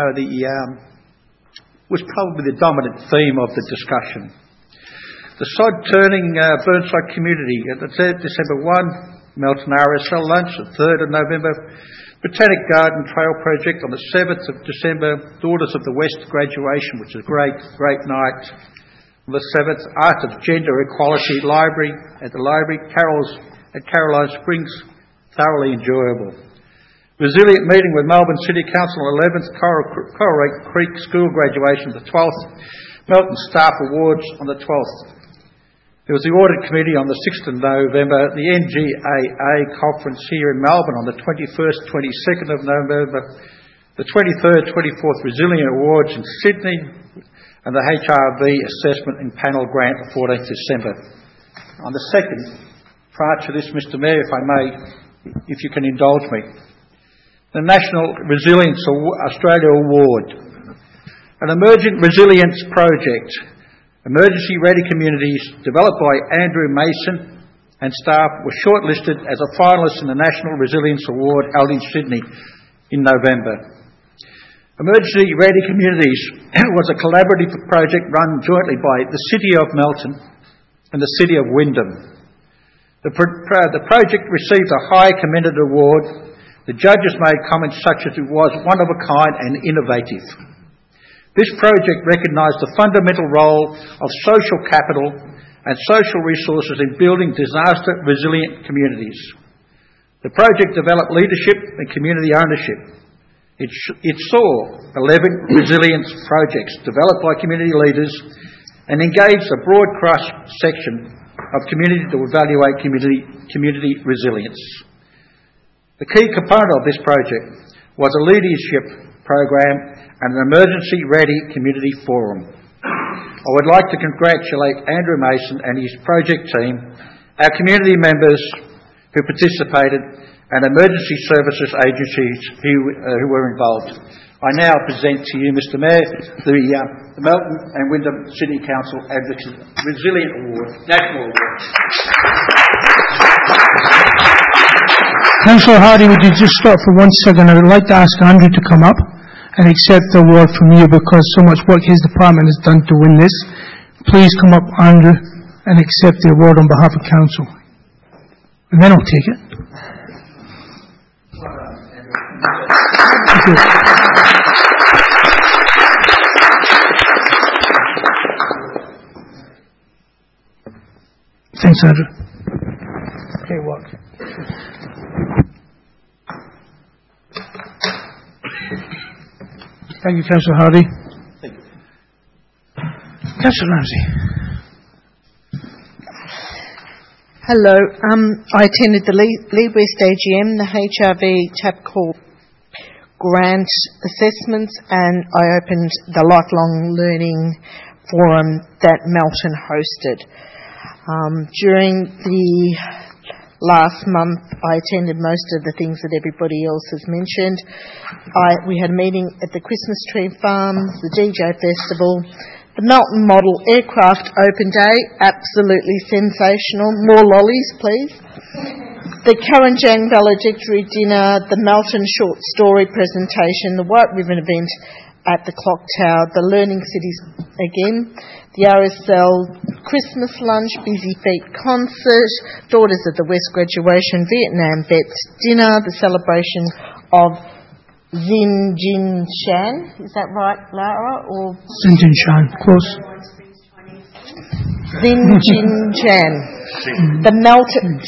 H: was probably the dominant theme of the discussion. The Sod Turning Burnside Community at the 3rd December 1, Melton RSL lunch, the 3rd of November, Botanic Garden Trail Project on the 7th of December, Daughters of the West graduation, which is a great night. On the 7th, Art of Gender Equality Library at the library, at Caroline Springs, thoroughly enjoyable. Resilient meeting with Melbourne City Council on the 11th, Coral Creek School graduation on the 12th, Melton Staff Awards on the 12th. There was the Audit Committee on the 6th of November, the NGAA Conference here in Melbourne on the 21st, 22nd of November, the 23rd, 24th Resilient Awards in Sydney, and the HRV Assessment and Panel Grant of 14th December. On the 2nd, prior to this, Mr. Mayor, if I may, if you can indulge me, the National Resilience Australia Award, an emergent resilience project, emergency ready communities developed by Andrew Mason and staff were shortlisted as a finalist in the National Resilience Award held in Sydney in November. Emergency Ready Communities was a collaborative project run jointly by the City of Melton and the City of Wyndham. The project received a high commended award. The judges made comments such as it was one of a kind and innovative. This project recognised the fundamental role of social capital and social resources in building disaster resilient communities. The project developed leadership and community ownership. It saw 11 resilience projects developed by community leaders and engaged a broad cross-section of community to evaluate community resilience. The key component of this project was a leadership program and an emergency-ready community forum. I would like to congratulate Andrew Mason and his project team, our community members who participated, and emergency services agencies who were involved. I now present to you, Mr. Mayor, the Melton and Wyndham City Council Advocacy Resilient Award, National Award.
A: Councillor Hardy, would you just stop for 1 second? I would like to ask Andrew to come up and accept the award from you because so much work his department has done to win this. Please come up, Andrew, and accept the award on behalf of Council. And then I'll take it. Thank you. Thanks, Andrew. Okay, work. Thank you, Councillor Hardy.
H: Thank you.
A: Councillor Ramsey.
B: Hello. I attended the Lead West AGM, the HRV Tabcorp grant assessments, and I opened the Lifelong Learning Forum that Melton hosted. During the last month, I attended most of the things that everybody else has mentioned. We had a meeting at the Christmas Tree Farm, the DJ Festival, the Melton Model Aircraft Open Day, absolutely sensational. More lollies, please. The Karanjang valedictory dinner, the Melton short story presentation, the White Ribbon event, at the Clock Tower, the Learning Cities again, the RSL Christmas Lunch, Busy Feet Concert, Daughters of the West Graduation, Vietnam Vets Dinner, the celebration of Xin Jin Shan. Is that right, Lara? Or
A: Xin Jin Shan, close.
B: Xin Jin Shan. The Melton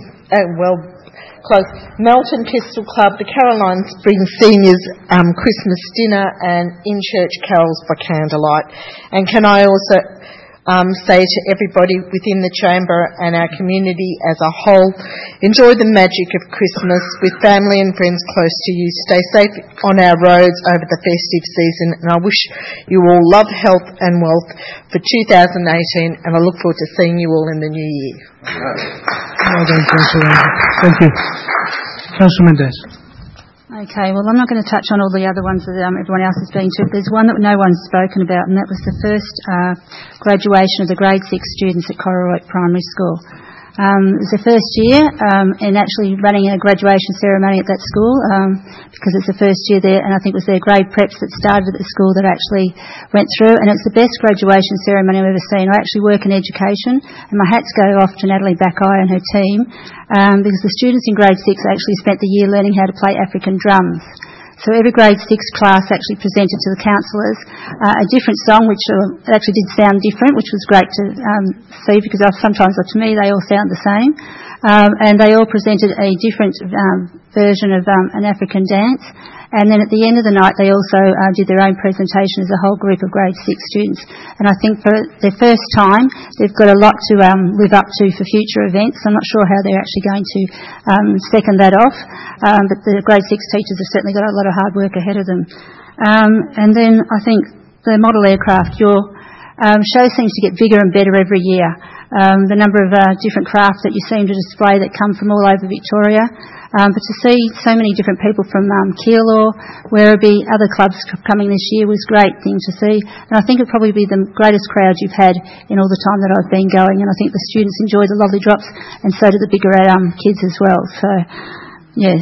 B: close. Melton Pistol Club, the Caroline Springs Seniors Christmas Dinner, and in-church carols by candlelight. And can I also say to everybody within the chamber and our community as a whole, enjoy the magic of Christmas with family and friends close to you. Stay safe on our roads over the festive season, and I wish you all love, health and wealth for 2018, and I look forward to seeing you all in the new year.
A: Well done, Councillor. Thank you. Councillor Mendes.
F: Okay, well, I'm not going to touch on all the other ones that everyone else has been to. There's one that no one's spoken about, and that was the first graduation of the grade 6 students at Cororoit Primary School. It was the first year in actually running a graduation ceremony at that school because it's the first year there, and I think it was their grade preps that started at the school that actually went through, and it's the best graduation ceremony I've ever seen. I actually work in education, and my hats go off to Natalie Backeye and her team because the students in grade 6 actually spent the year learning how to play African drums. So every grade 6 class actually presented to the counsellors a different song, which actually did sound different, which was great to see because sometimes, to me, they all sound the same. And they all presented a different version of an African dance. And then at the end of the night, they also did their own presentation as a whole group of grade 6 students. And I think for their first time, they've got a lot to live up to for future events. I'm not sure how they're actually going to second that off, but the grade 6 teachers have certainly got a lot of hard work ahead of them. And then I think the model aircraft, your show seems to get bigger and better every year. The number of different crafts that you seem to display that come from all over Victoria. But to see so many different people from Keilor, Werribee, other clubs coming this year was a great thing to see. And I think it'll probably be the greatest crowd you've had in all the time that I've been going. And I think the students enjoyed the lovely drops, and so did the bigger kids as well. So, yes.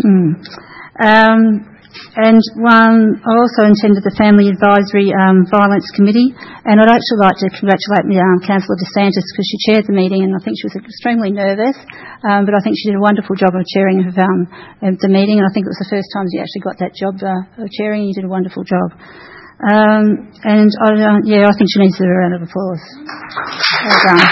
F: And I also attended the Family Advisory Violence Committee, and I'd actually like to congratulate Councillor DeSantis because she chaired the meeting, and I think she was extremely nervous, but I think she did a wonderful job of chairing of the meeting, and I think it was the first time you actually got that job of chairing, and you did a wonderful job. And I think she needs a round of applause. Well done.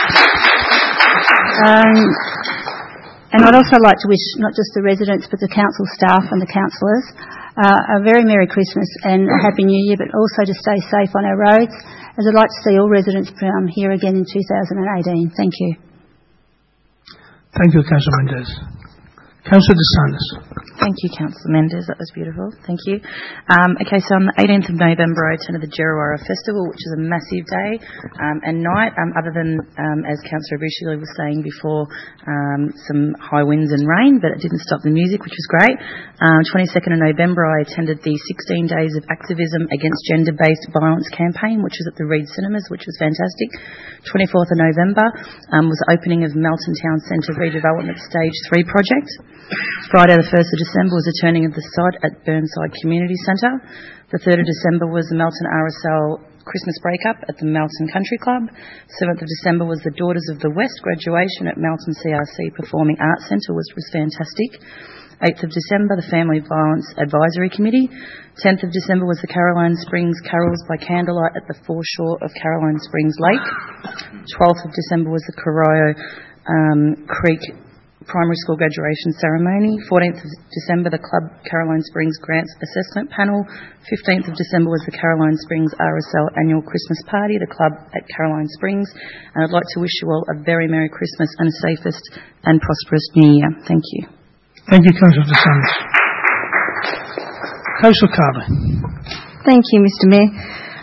F: And I'd also like to wish not just the residents but the council staff and the councillors a very Merry Christmas and a Happy New Year, but also to stay safe on our roads, as I'd like to see all residents here again in 2018. Thank you.
A: Thank you, Councillor Mendes. Councillor DeSantis.
F: Thank you, Councillor Mendes. That was beautiful. Thank you. Okay, so on the 18th of November, I attended the Djerriwarrh Festival, which is a massive day and night, other than, as Councillor Abushi was saying before, some high winds and rain, but it didn't stop the music, which was great. 22nd of November, I attended the 16 Days of Activism Against Gender-Based Violence campaign, which was at the Reed Cinemas, which was fantastic. 24th of November was the opening of Melton Town Centre Redevelopment Stage 3 project. Friday the 1st of December was the turning of the sod at Burnside Community Centre. The 3rd of December was the Melton RSL Christmas breakup at the Melton Country Club. 7th of December was the Daughters of the West graduation at Melton CRC Performing Arts Centre, which was fantastic. 8th of December, the Family Violence Advisory Committee. 10th of December was the Caroline Springs Carols by Candlelight at the foreshore of Caroline Springs Lake. 12th of December was the Corio Creek Primary School graduation ceremony. 14th of December, the Club Caroline Springs Grants Assessment Panel. 15th of December was the Caroline Springs RSL Annual Christmas Party, the club at Caroline Springs. And I'd like to wish you all a very Merry Christmas and a safest and prosperous New Year. Thank you.
A: Thank you, Councillor DeSantis. Councillor Carter.
P: Thank you, Mr Mayor.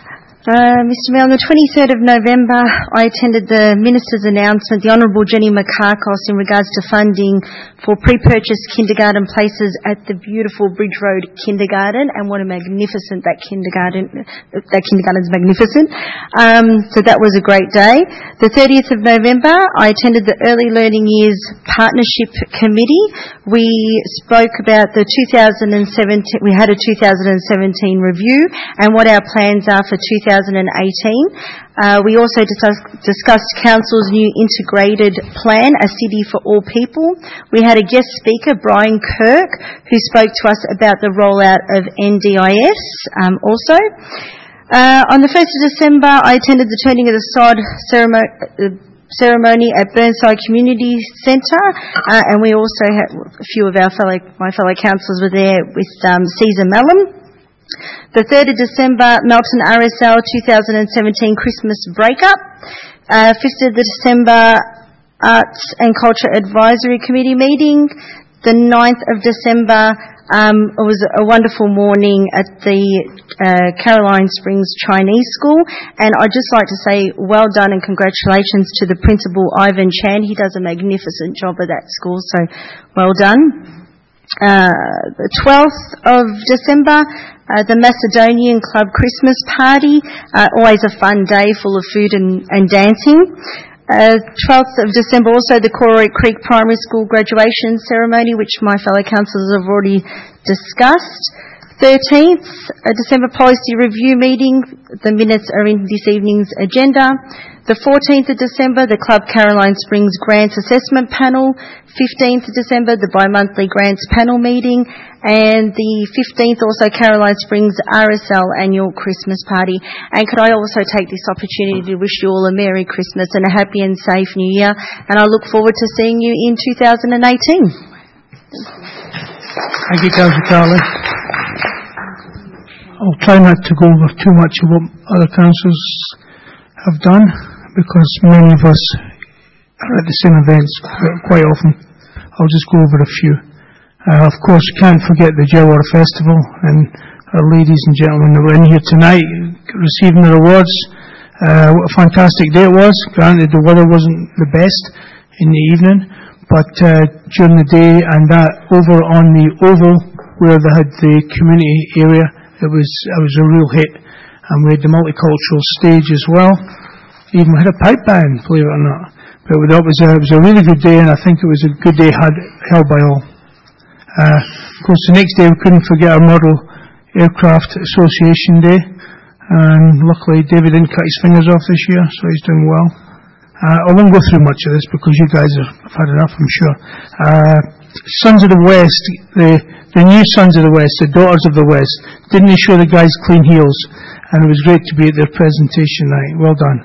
E: Mr Mayor, on the 23rd of November, I attended the Minister's announcement, the Honourable Jenny Makakos, in regards to funding for pre-purchased kindergarten places at the beautiful Bridge Road Kindergarten, and what a magnificent that kindergarten's magnificent. So that was a great day. The 30th of November, I attended the Early Learning Years Partnership Committee. We spoke about the 2017, we had a 2017 review and what our plans are for 2018. We also discussed Council's new integrated plan, A City for All People. We had a guest speaker, Brian Kirk, who spoke to us about the rollout of NDIS also. On the 1st of December, I attended the turning of the sod ceremony at Burnside Community Centre, and we also had a few of my fellow councillors were there with Caesar Mellon. The 3rd of December, Melton RSL 2017 Christmas Breakup. 5th of December, Arts and Culture Advisory Committee meeting. The 9th of December, it was a wonderful morning at the Caroline Springs Chinese School, and I'd just like to say well done and congratulations to the principal, Ivan Chan. He does a magnificent job at that school, so well done. The 12th of December, the Macedonian Club Christmas Party, always a fun day full of food and dancing. 12th of December, also the Corey Creek Primary School graduation ceremony, which my fellow councillors have already discussed. 13th December Policy Review meeting. The minutes are in this evening's agenda. The 14th of December, the Club Caroline Springs Grants Assessment Panel. 15th of December, the bi-monthly Grants Panel meeting. And the 15th, also Caroline Springs RSL Annual Christmas Party. And could I also take this opportunity to wish you all a Merry Christmas and a happy and safe New Year. And I look forward to seeing you in 2018.
A: Thank you, Councillor Carlin. I'll try not to go over too much of what other councillors have done, because many of us are at the same events quite often. I'll just go over a few. Of course, can't forget the Djerriwarrh Festival and our ladies and gentlemen that were in here tonight receiving their awards. What a fantastic day it was. Granted, the weather wasn't the best in the evening, but during the day, and that over on the Oval where they had the community area, it was a real hit. And we had the multicultural stage as well. Even had a pipe band, believe it or not. But it was a really good day, and I think it was a good day held by all. Of course, the next day we couldn't forget our Model Aircraft Association Day, and luckily David didn't cut his fingers off this year, so he's doing well. I won't go through much of this because you guys have had enough, I'm sure. Sons of the West, the new Sons of the West, the Daughters of the West, didn't they show the guys clean heels? And it was great to be at their presentation night. Well done.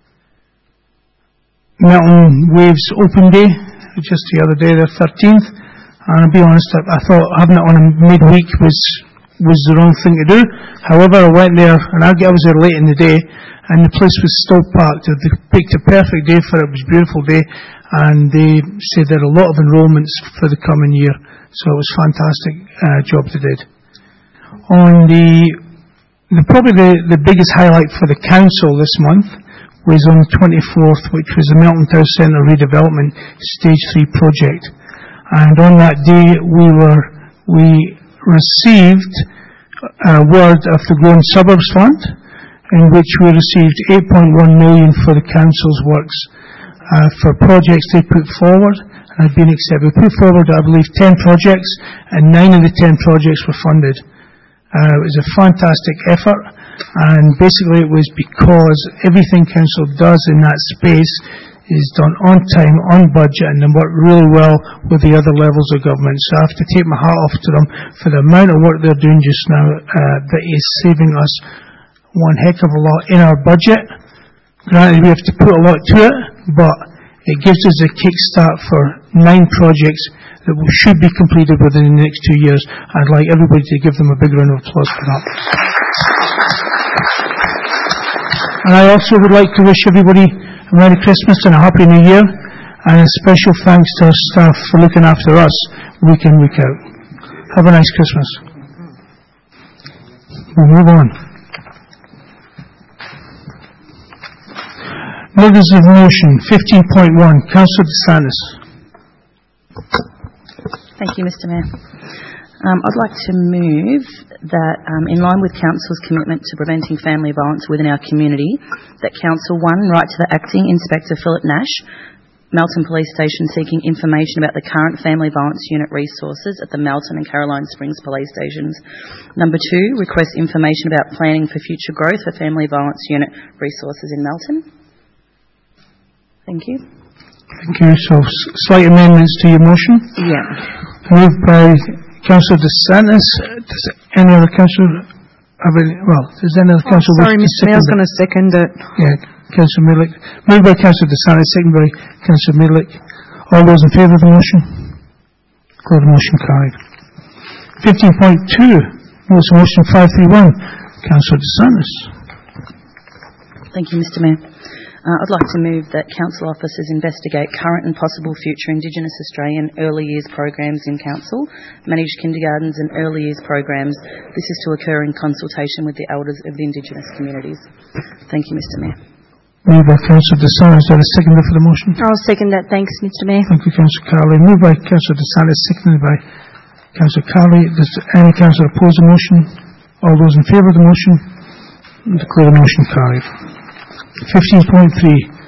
A: Melton Waves Open Day, just the other day, the 13th. And I'll be honest, I thought having it on a midweek was the wrong thing to do. However, I went there, and I was there late in the day, and the place was still packed. They picked a perfect day for it. It was a beautiful day, and they said there are a lot of enrolments for the coming year. So it was a fantastic job they did. On probably the biggest highlight for the council this month was on the 24th, which was the Melton Town Centre Redevelopment Stage 3 project. And on that day, we received a word of the Growing Suburbs Fund, in which we received 8.1 million for the council's works for projects they put forward and had been accepted. We put forward, I believe, 10 projects, and 9 of the 10 projects were funded. It was a fantastic effort, and basically it was because everything council does in that space is done on time, on budget, and they work really well with the other levels of government. So I have to take my hat off to them for the amount of work they're doing just now that is saving us one heck of a lot in our budget. Granted, we have to put a lot to it, but it gives us a kickstart for 9 projects that should be completed within the next 2 years. I'd like everybody to give them a big round of applause for that. And I also would like to wish everybody a Merry Christmas and a Happy New Year, and a special thanks to our staff for looking after us week in, week out. Have a nice Christmas. We'll move on. Notice of motion 15.1. Councillor DeSantis.
F: Thank you, Mr Mayor. I'd like to move that, in line with Council's commitment to preventing family violence within our community, that Council 1 write to the Acting Inspector Philip Nash, Melton Police Station, seeking information about the current Family Violence Unit resources at the Melton and Caroline Springs Police Stations. Number 2, request information about planning for future growth for Family Violence Unit resources in Melton. Thank you.
A: Thank you. So, slight amendments to your motion?
F: Yeah.
A: Moved by Councillor DeSantis. Does any other councillor have any? Well, does any other councillor wish to
D: Mr Mayor, I was going to second it.
A: Yeah, Councillor Midlick. Moved by Councillor DeSantis, second by Councillor Midlick. All those in favour of the motion? Declare the motion carried. 15.2. Notice of motion 531. Councillor DeSantis.
F: Thank you, Mr Mayor. I'd like to move that council officers investigate current and possible future Indigenous Australian early years programs in council, manage kindergartens and early years programs. This is to occur in consultation with the elders of the Indigenous communities. Thank you, Mr Mayor.
A: Moved by Councillor DeSantis. Is there a seconder for the motion?
E: I'll second that. Thanks, Mr Mayor.
A: Thank you, Councillor Carley. Moved by Councillor DeSantis, seconded by Councillor Carley. Does any councillor oppose the motion? All those in favour of the motion? Declare the motion carried. 15.3.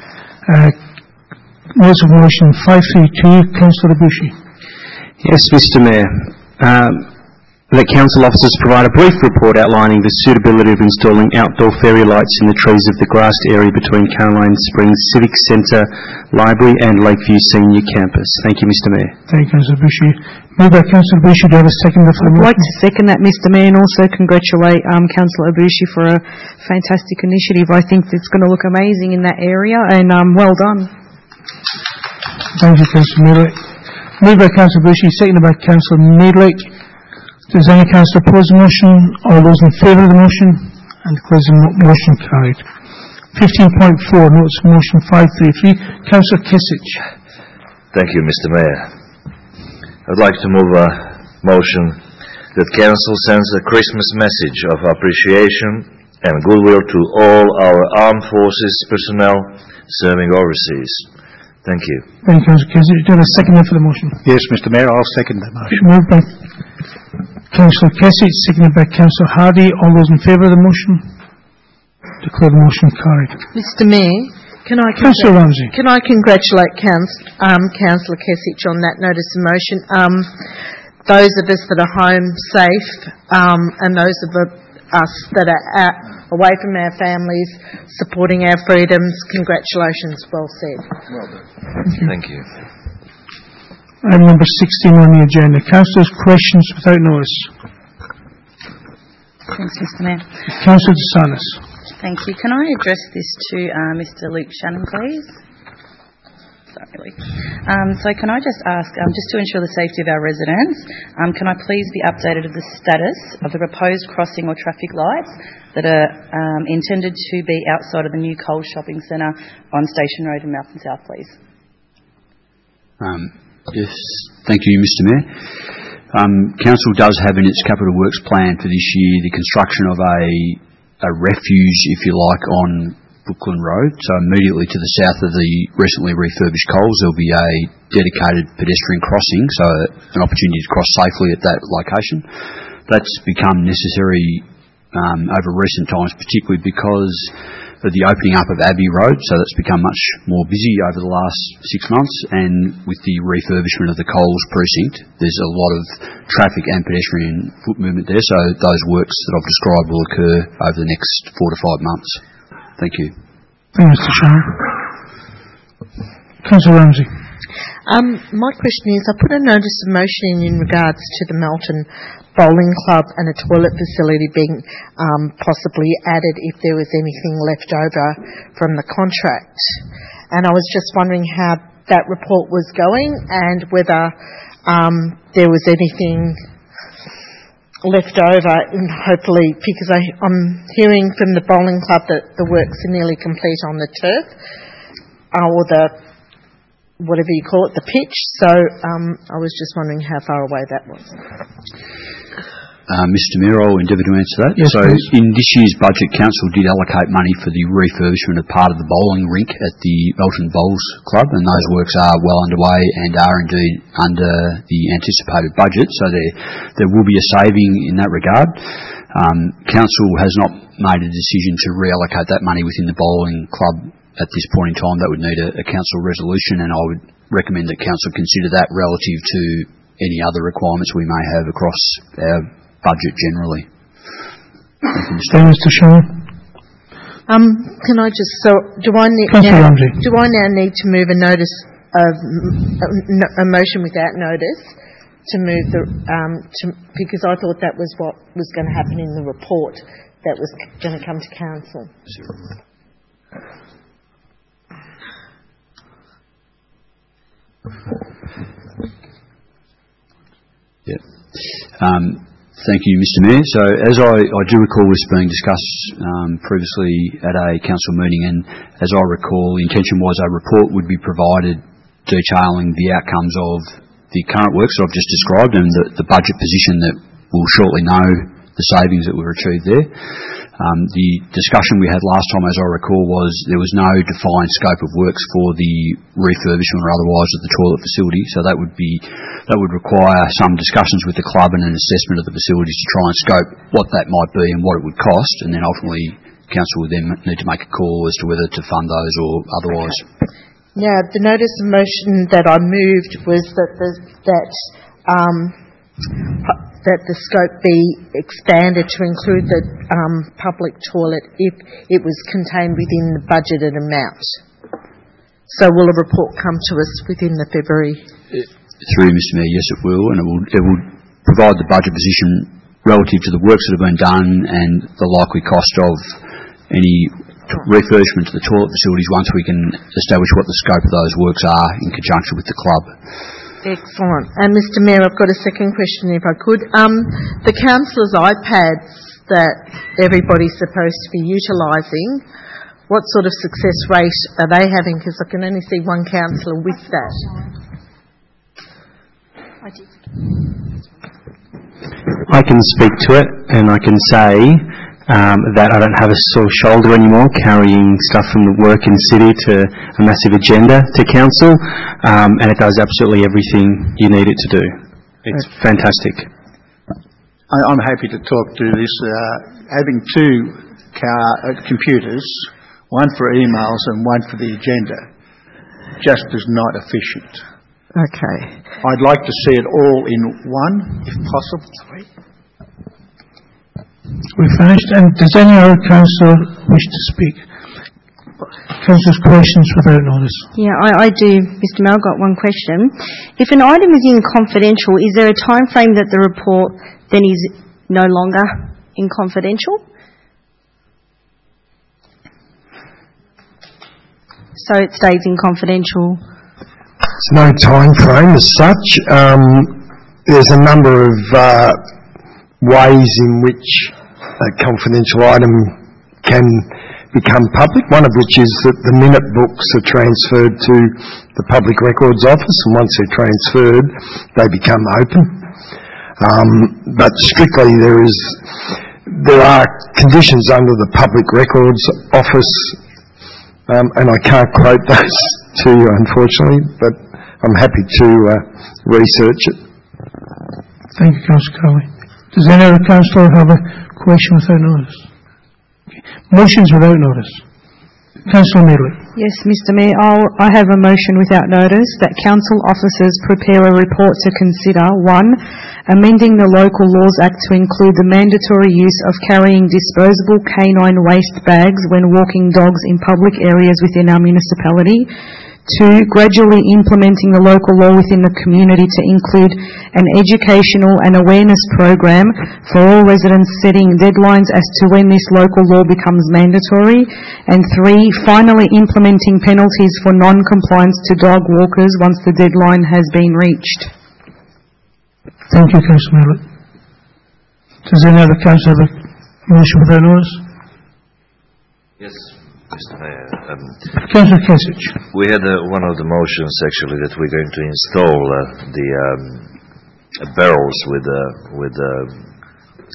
A: Notice of motion 532. Councillor Abushi.
C: Yes, Mr Mayor. That council officers provide a brief report outlining the suitability of installing outdoor fairy lights in the trees of the grassed area between Caroline Springs Civic Centre, Library and Lakeview Senior Campus. Thank you, Mr Mayor.
A: Thank you, Councillor Abushi. Moved by Councillor Abushi. Do I have a seconder for the motion?
D: I'd like to second that, Mr Mayor, and also congratulate Councillor Abushi for a fantastic initiative. I think it's going to look amazing in that area, and well done.
A: Thank you, Councillor Midlick. Moved by Councillor Abushi, seconded by Councillor Midlick. Does any councillor oppose the motion? All those in favour of the motion? And declare the motion carried. 15.4. Notice of motion 533. Councillor Kisich.
L: Thank you, Mr Mayor. I'd like to move a motion that Council sends a Christmas message of appreciation and goodwill to all our armed forces personnel serving overseas. Thank you.
A: Thank you, Councillor Kisich. Do you have a seconder for the motion?
H: Yes, Mr Mayor, I'll second that motion.
A: Moved by Councillor Kisich, seconded by Councillor Hardy. All those in favour of the motion? Declare the motion carried.
B: Mr Mayor, can I
A: Councillor Ramsey.
B: Can I congratulate Councillor Kesich on that notice of motion? Those of us that are home safe, and those of us that are away from our families, supporting our freedoms, congratulations, well said.
L: Well done. Thank you.
A: Item number 16 on the agenda. Councillors' questions without notice.
F: Thanks, Mr Mayor.
A: Councillor DeSantis.
F: Thank you. Can I address this to Mr Luke Shannon, please? Sorry, Luke. So can I just ask, just to ensure the safety of our residents, can I please be updated of the status of the proposed crossing or traffic lights that are intended to be outside of the new Coles Shopping Centre on Station Road in Melton South, please?
I: Yes, thank you, Mr Mayor. Council does have in its capital works plan for this year the construction of a refuge, if you like, on Brooklyn Road. So immediately to the south of the recently refurbished Coles, there'll be a dedicated pedestrian crossing, so an opportunity to cross safely at that location. That's become necessary over recent times, particularly because of the opening up of Abbey Road, so that's become much more busy over the last 6 months, and with the refurbishment of the Coles precinct, there's a lot of traffic and pedestrian foot movement there, so those works that I've described will occur over the next 4 to 5 months. Thank you.
A: Thank you, Mr Shannon. Councillor Ramsey.
B: My question is, I put a notice of motion in regards to the Melton Bowling Club and a toilet facility being possibly added if there was anything left over from the contract. And I was just wondering how that report was going and whether there was anything left over, and hopefully, because I'm hearing from the bowling club that the works are nearly complete on the turf, or the whatever you call it, the pitch. So I was just wondering how far away that was.
I: Mr Mayor, I'll endeavour to answer that.
A: Yes,
I: so
A: please.
I: in this year's budget, Council did allocate money for the refurbishment of part of the bowling rink at the Melton Bowls Club, and those works are well underway and are indeed under the anticipated budget, so there will be a saving in that regard. Council has not made a decision to reallocate that money within the bowling club at this point in time. That would need a council resolution, and I would recommend that council consider that relative to any other requirements we may have across our budget generally.
A: Thank you, Mr. Shaw.
B: Can I just, do I now need to move a notice of, a motion without notice to move because I thought that was what was going to happen in the report that was going to come to council.
I: Yeah. Thank you, Mr Mayor. So as I do recall this being discussed previously at a council meeting, and as I recall, the intention was a report would be provided detailing the outcomes of the current works that I've just described and the budget position that we'll shortly know the savings that were achieved there. The discussion we had last time, as I recall, was there was no defined scope of works for the refurbishment or otherwise of the toilet facility, so that would require some discussions with the club and an assessment of the facilities to try and scope what that might be and what it would cost, and then ultimately council would then need to make a call as to whether to fund those or otherwise.
B: Now, the notice of motion that I moved was that the scope be expanded to include the public toilet if it was contained within the budgeted amount. So will a report come to us within the February?
I: Through Mr Mayor, yes it will, and it will provide the budget position relative to the works that have been done and the likely cost of any refurbishment to the toilet facilities once we can establish what the scope of those works are in conjunction with the club.
B: Excellent. And Mr Mayor, I've got a second question if I could. The councillors' iPads that everybody's supposed to be utilising, what sort of success rate are they having? Because I can only see one councillor with that.
C: I can speak to it, and I can say that I don't have a sore shoulder anymore carrying stuff from the work in city to a massive agenda to council, and it does absolutely everything you need it to do. It's fantastic.
H: I'm happy to talk to this. Having two computers, one for emails and one for the agenda, just is not efficient.
B: Okay.
H: I'd like to see it all in one, if possible.
A: We've finished. And does any other councillor wish to speak? Councillors, questions without notice.
E: Yeah, I do. Mr Mayor, I've got one question. If an item is in confidential, is there a time frame that the report then is no longer in confidential? So it stays in confidential?
G: There's no time frame as such. There's a number of ways in which a confidential item can become public, one of which is that the minute books are transferred to the Public Records Office, and once they're transferred, they become open. But strictly there are conditions under the Public Records Office, and I can't quote those to you, unfortunately, but I'm happy to research it.
A: Thank you, Councillor Crowley. Does any other councillor have a question without notice? Okay. Motions without notice. Councillor Madeley.
D: Yes, Mr Mayor, I have a motion without notice that council officers prepare a report to consider 1. Amending the Local Laws Act to include the mandatory use of carrying disposable canine waste bags when walking dogs in public areas within our municipality. 2. Gradually implementing the local law within the community to include an educational and awareness program for all residents, setting deadlines as to when this local law becomes mandatory. And 3. Finally implementing penalties for non-compliance to dog walkers once the deadline has been reached.
A: Thank you, Councillor Madeley. Does any other councillor have a motion without notice?
L: Yes, Mr Mayor.
A: Councillor Kesich.
L: We had one of the motions actually that we're going to install the barrels with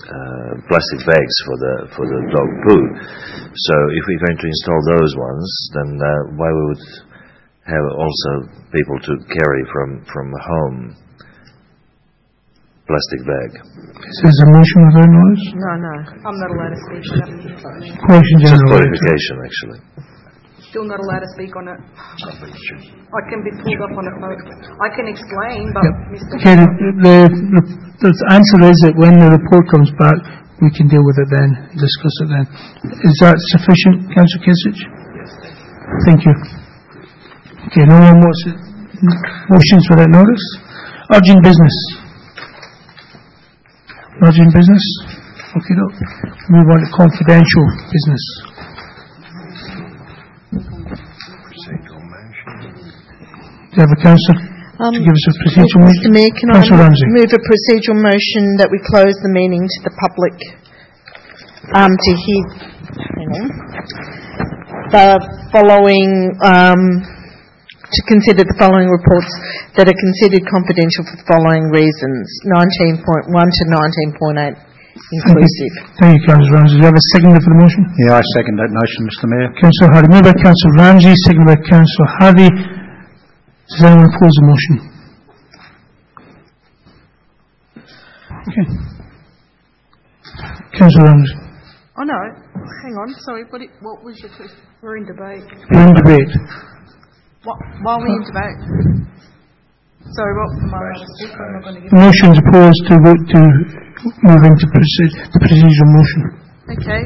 L: plastic bags for the dog poo. So if we're going to install those ones, then why we would have also people to carry from home plastic bag?
A: Is there a motion without notice?
N: No, I'm not allowed to speak on it.
A: Question,
L: Just
A: General.
L: clarification, actually.
N: Still not allowed to speak on it. I can be pulled up on it. I can explain, but Mr.
A: Okay, the answer is that when the report comes back, we can deal with it then, discuss it then. Is that sufficient, Councillor Kesich? Yes. Thank you. Okay, no more motions without notice. Urgent business. Urgent business? Okay, no. Move on to confidential business. Do you have a councillor to give us a procedural motion?
B: Mr. Mayor, can
A: Councillor
B: I
A: Ramsey.
B: move a procedural motion that we close the meeting to the public to hear the following, to consider the following reports that are considered confidential for the following reasons, 19.1 to 19.8 inclusive.
A: Thank you, Councillor Ramsey. Do you have a seconder for the motion?
H: Yeah, I second that motion, Mr Mayor.
A: Councillor Hardy. Moved by Councillor Ramsey, seconded by Councillor Hardy. Does anyone oppose the motion? Okay. Councillor Ramsey.
N: Oh no, hang on, sorry, what was your question? We're in debate.
A: We're in debate.
N: While we're in debate? Sorry, what am I allowed to speak? I'm not going to give
A: The motion is opposed to vote to move into the procedural motion.
B: Okay.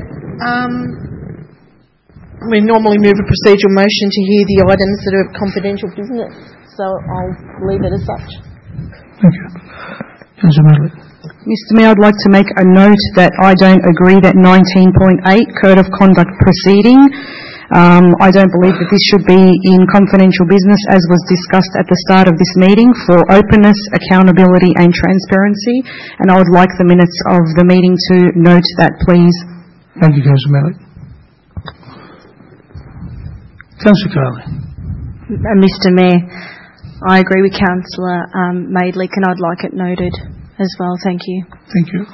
B: We normally move a procedural motion to hear the items that are confidential business, so I'll leave it as such.
A: Thank you. Councillor Medley.
D: Mr Mayor, I'd like to make a note that I don't agree that 19.8 Code of Conduct proceeding. I don't believe that this should be in confidential business as was discussed at the start of this meeting for openness, accountability and transparency, and I would like the minutes of the meeting to note that, please.
A: Thank you, Councillor Medley. Councillor Carley.
E: Mr Mayor, I agree with Councillor Maidlick and I'd like it noted as well. Thank you.
A: Thank you.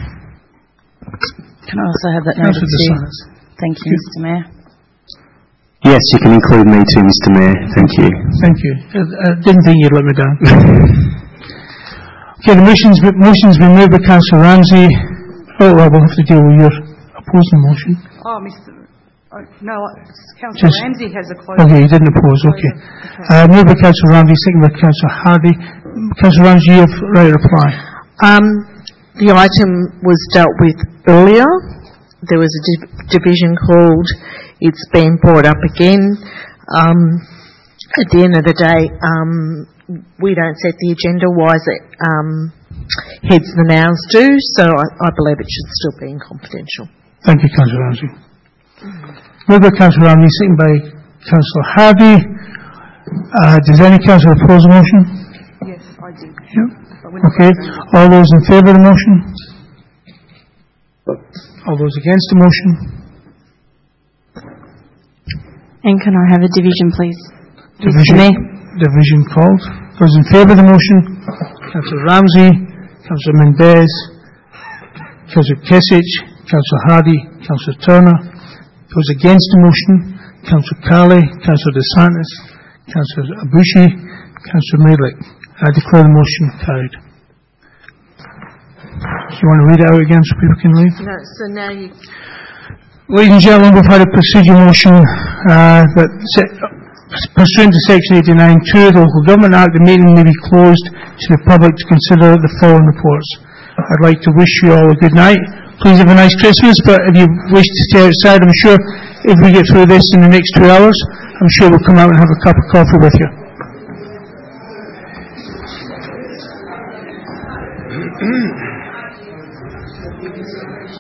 F: Can I also have that noted too? Thank you, Mr Mayor.
C: Yes, you can include me too, Mr Mayor. Thank you.
A: Thank you. I didn't think you'd let me down. Okay, the motion's been moved by Councillor Ramsey. Oh, well, we'll have to deal with your opposing motion.
N: Oh, no, Councillor Ramsey has a closed.
A: Okay, you didn't oppose, okay. Moved by Councillor Ramsey, seconded by Councillor Hardy. Councillor Ramsey, you have right to reply.
B: The item was dealt with earlier. There was a division called. It's been brought up again. At the end of the day, we don't set the agenda. Why is it heads the nows do? So I believe it should still be in confidential.
A: Thank you, Councillor Ramsey. Moved by Councillor Ramsey, seconded by Councillor Hardy. Does any councillor oppose the motion?
N: Yes, I do.
A: Yeah. Okay. All those in favour of the motion? All those against the motion?
E: And can I have a division, please?
A: Division called. Those in favour of the motion? Councillor Ramsey, Councillor Mendez, Councillor Kesich, Councillor Hardy, Councillor Turner. Those against the motion? Councillor Carley, Councillor DeSantis, Councillor Abushi, Councillor Maidlick. I declare the motion carried. Do you want to read it out again so people can leave?
B: No, so now you...
A: Ladies and gentlemen, we've had a procedural motion that pursuant to Section 89(2 of the Local Government Act, the meeting may be closed to the public to consider the following reports. I'd like to wish you all a good night. Please have a nice Christmas, but if you wish to stay outside, I'm sure if we get through this in the next 2 hours, I'm sure we'll come out and have a cup of coffee with you.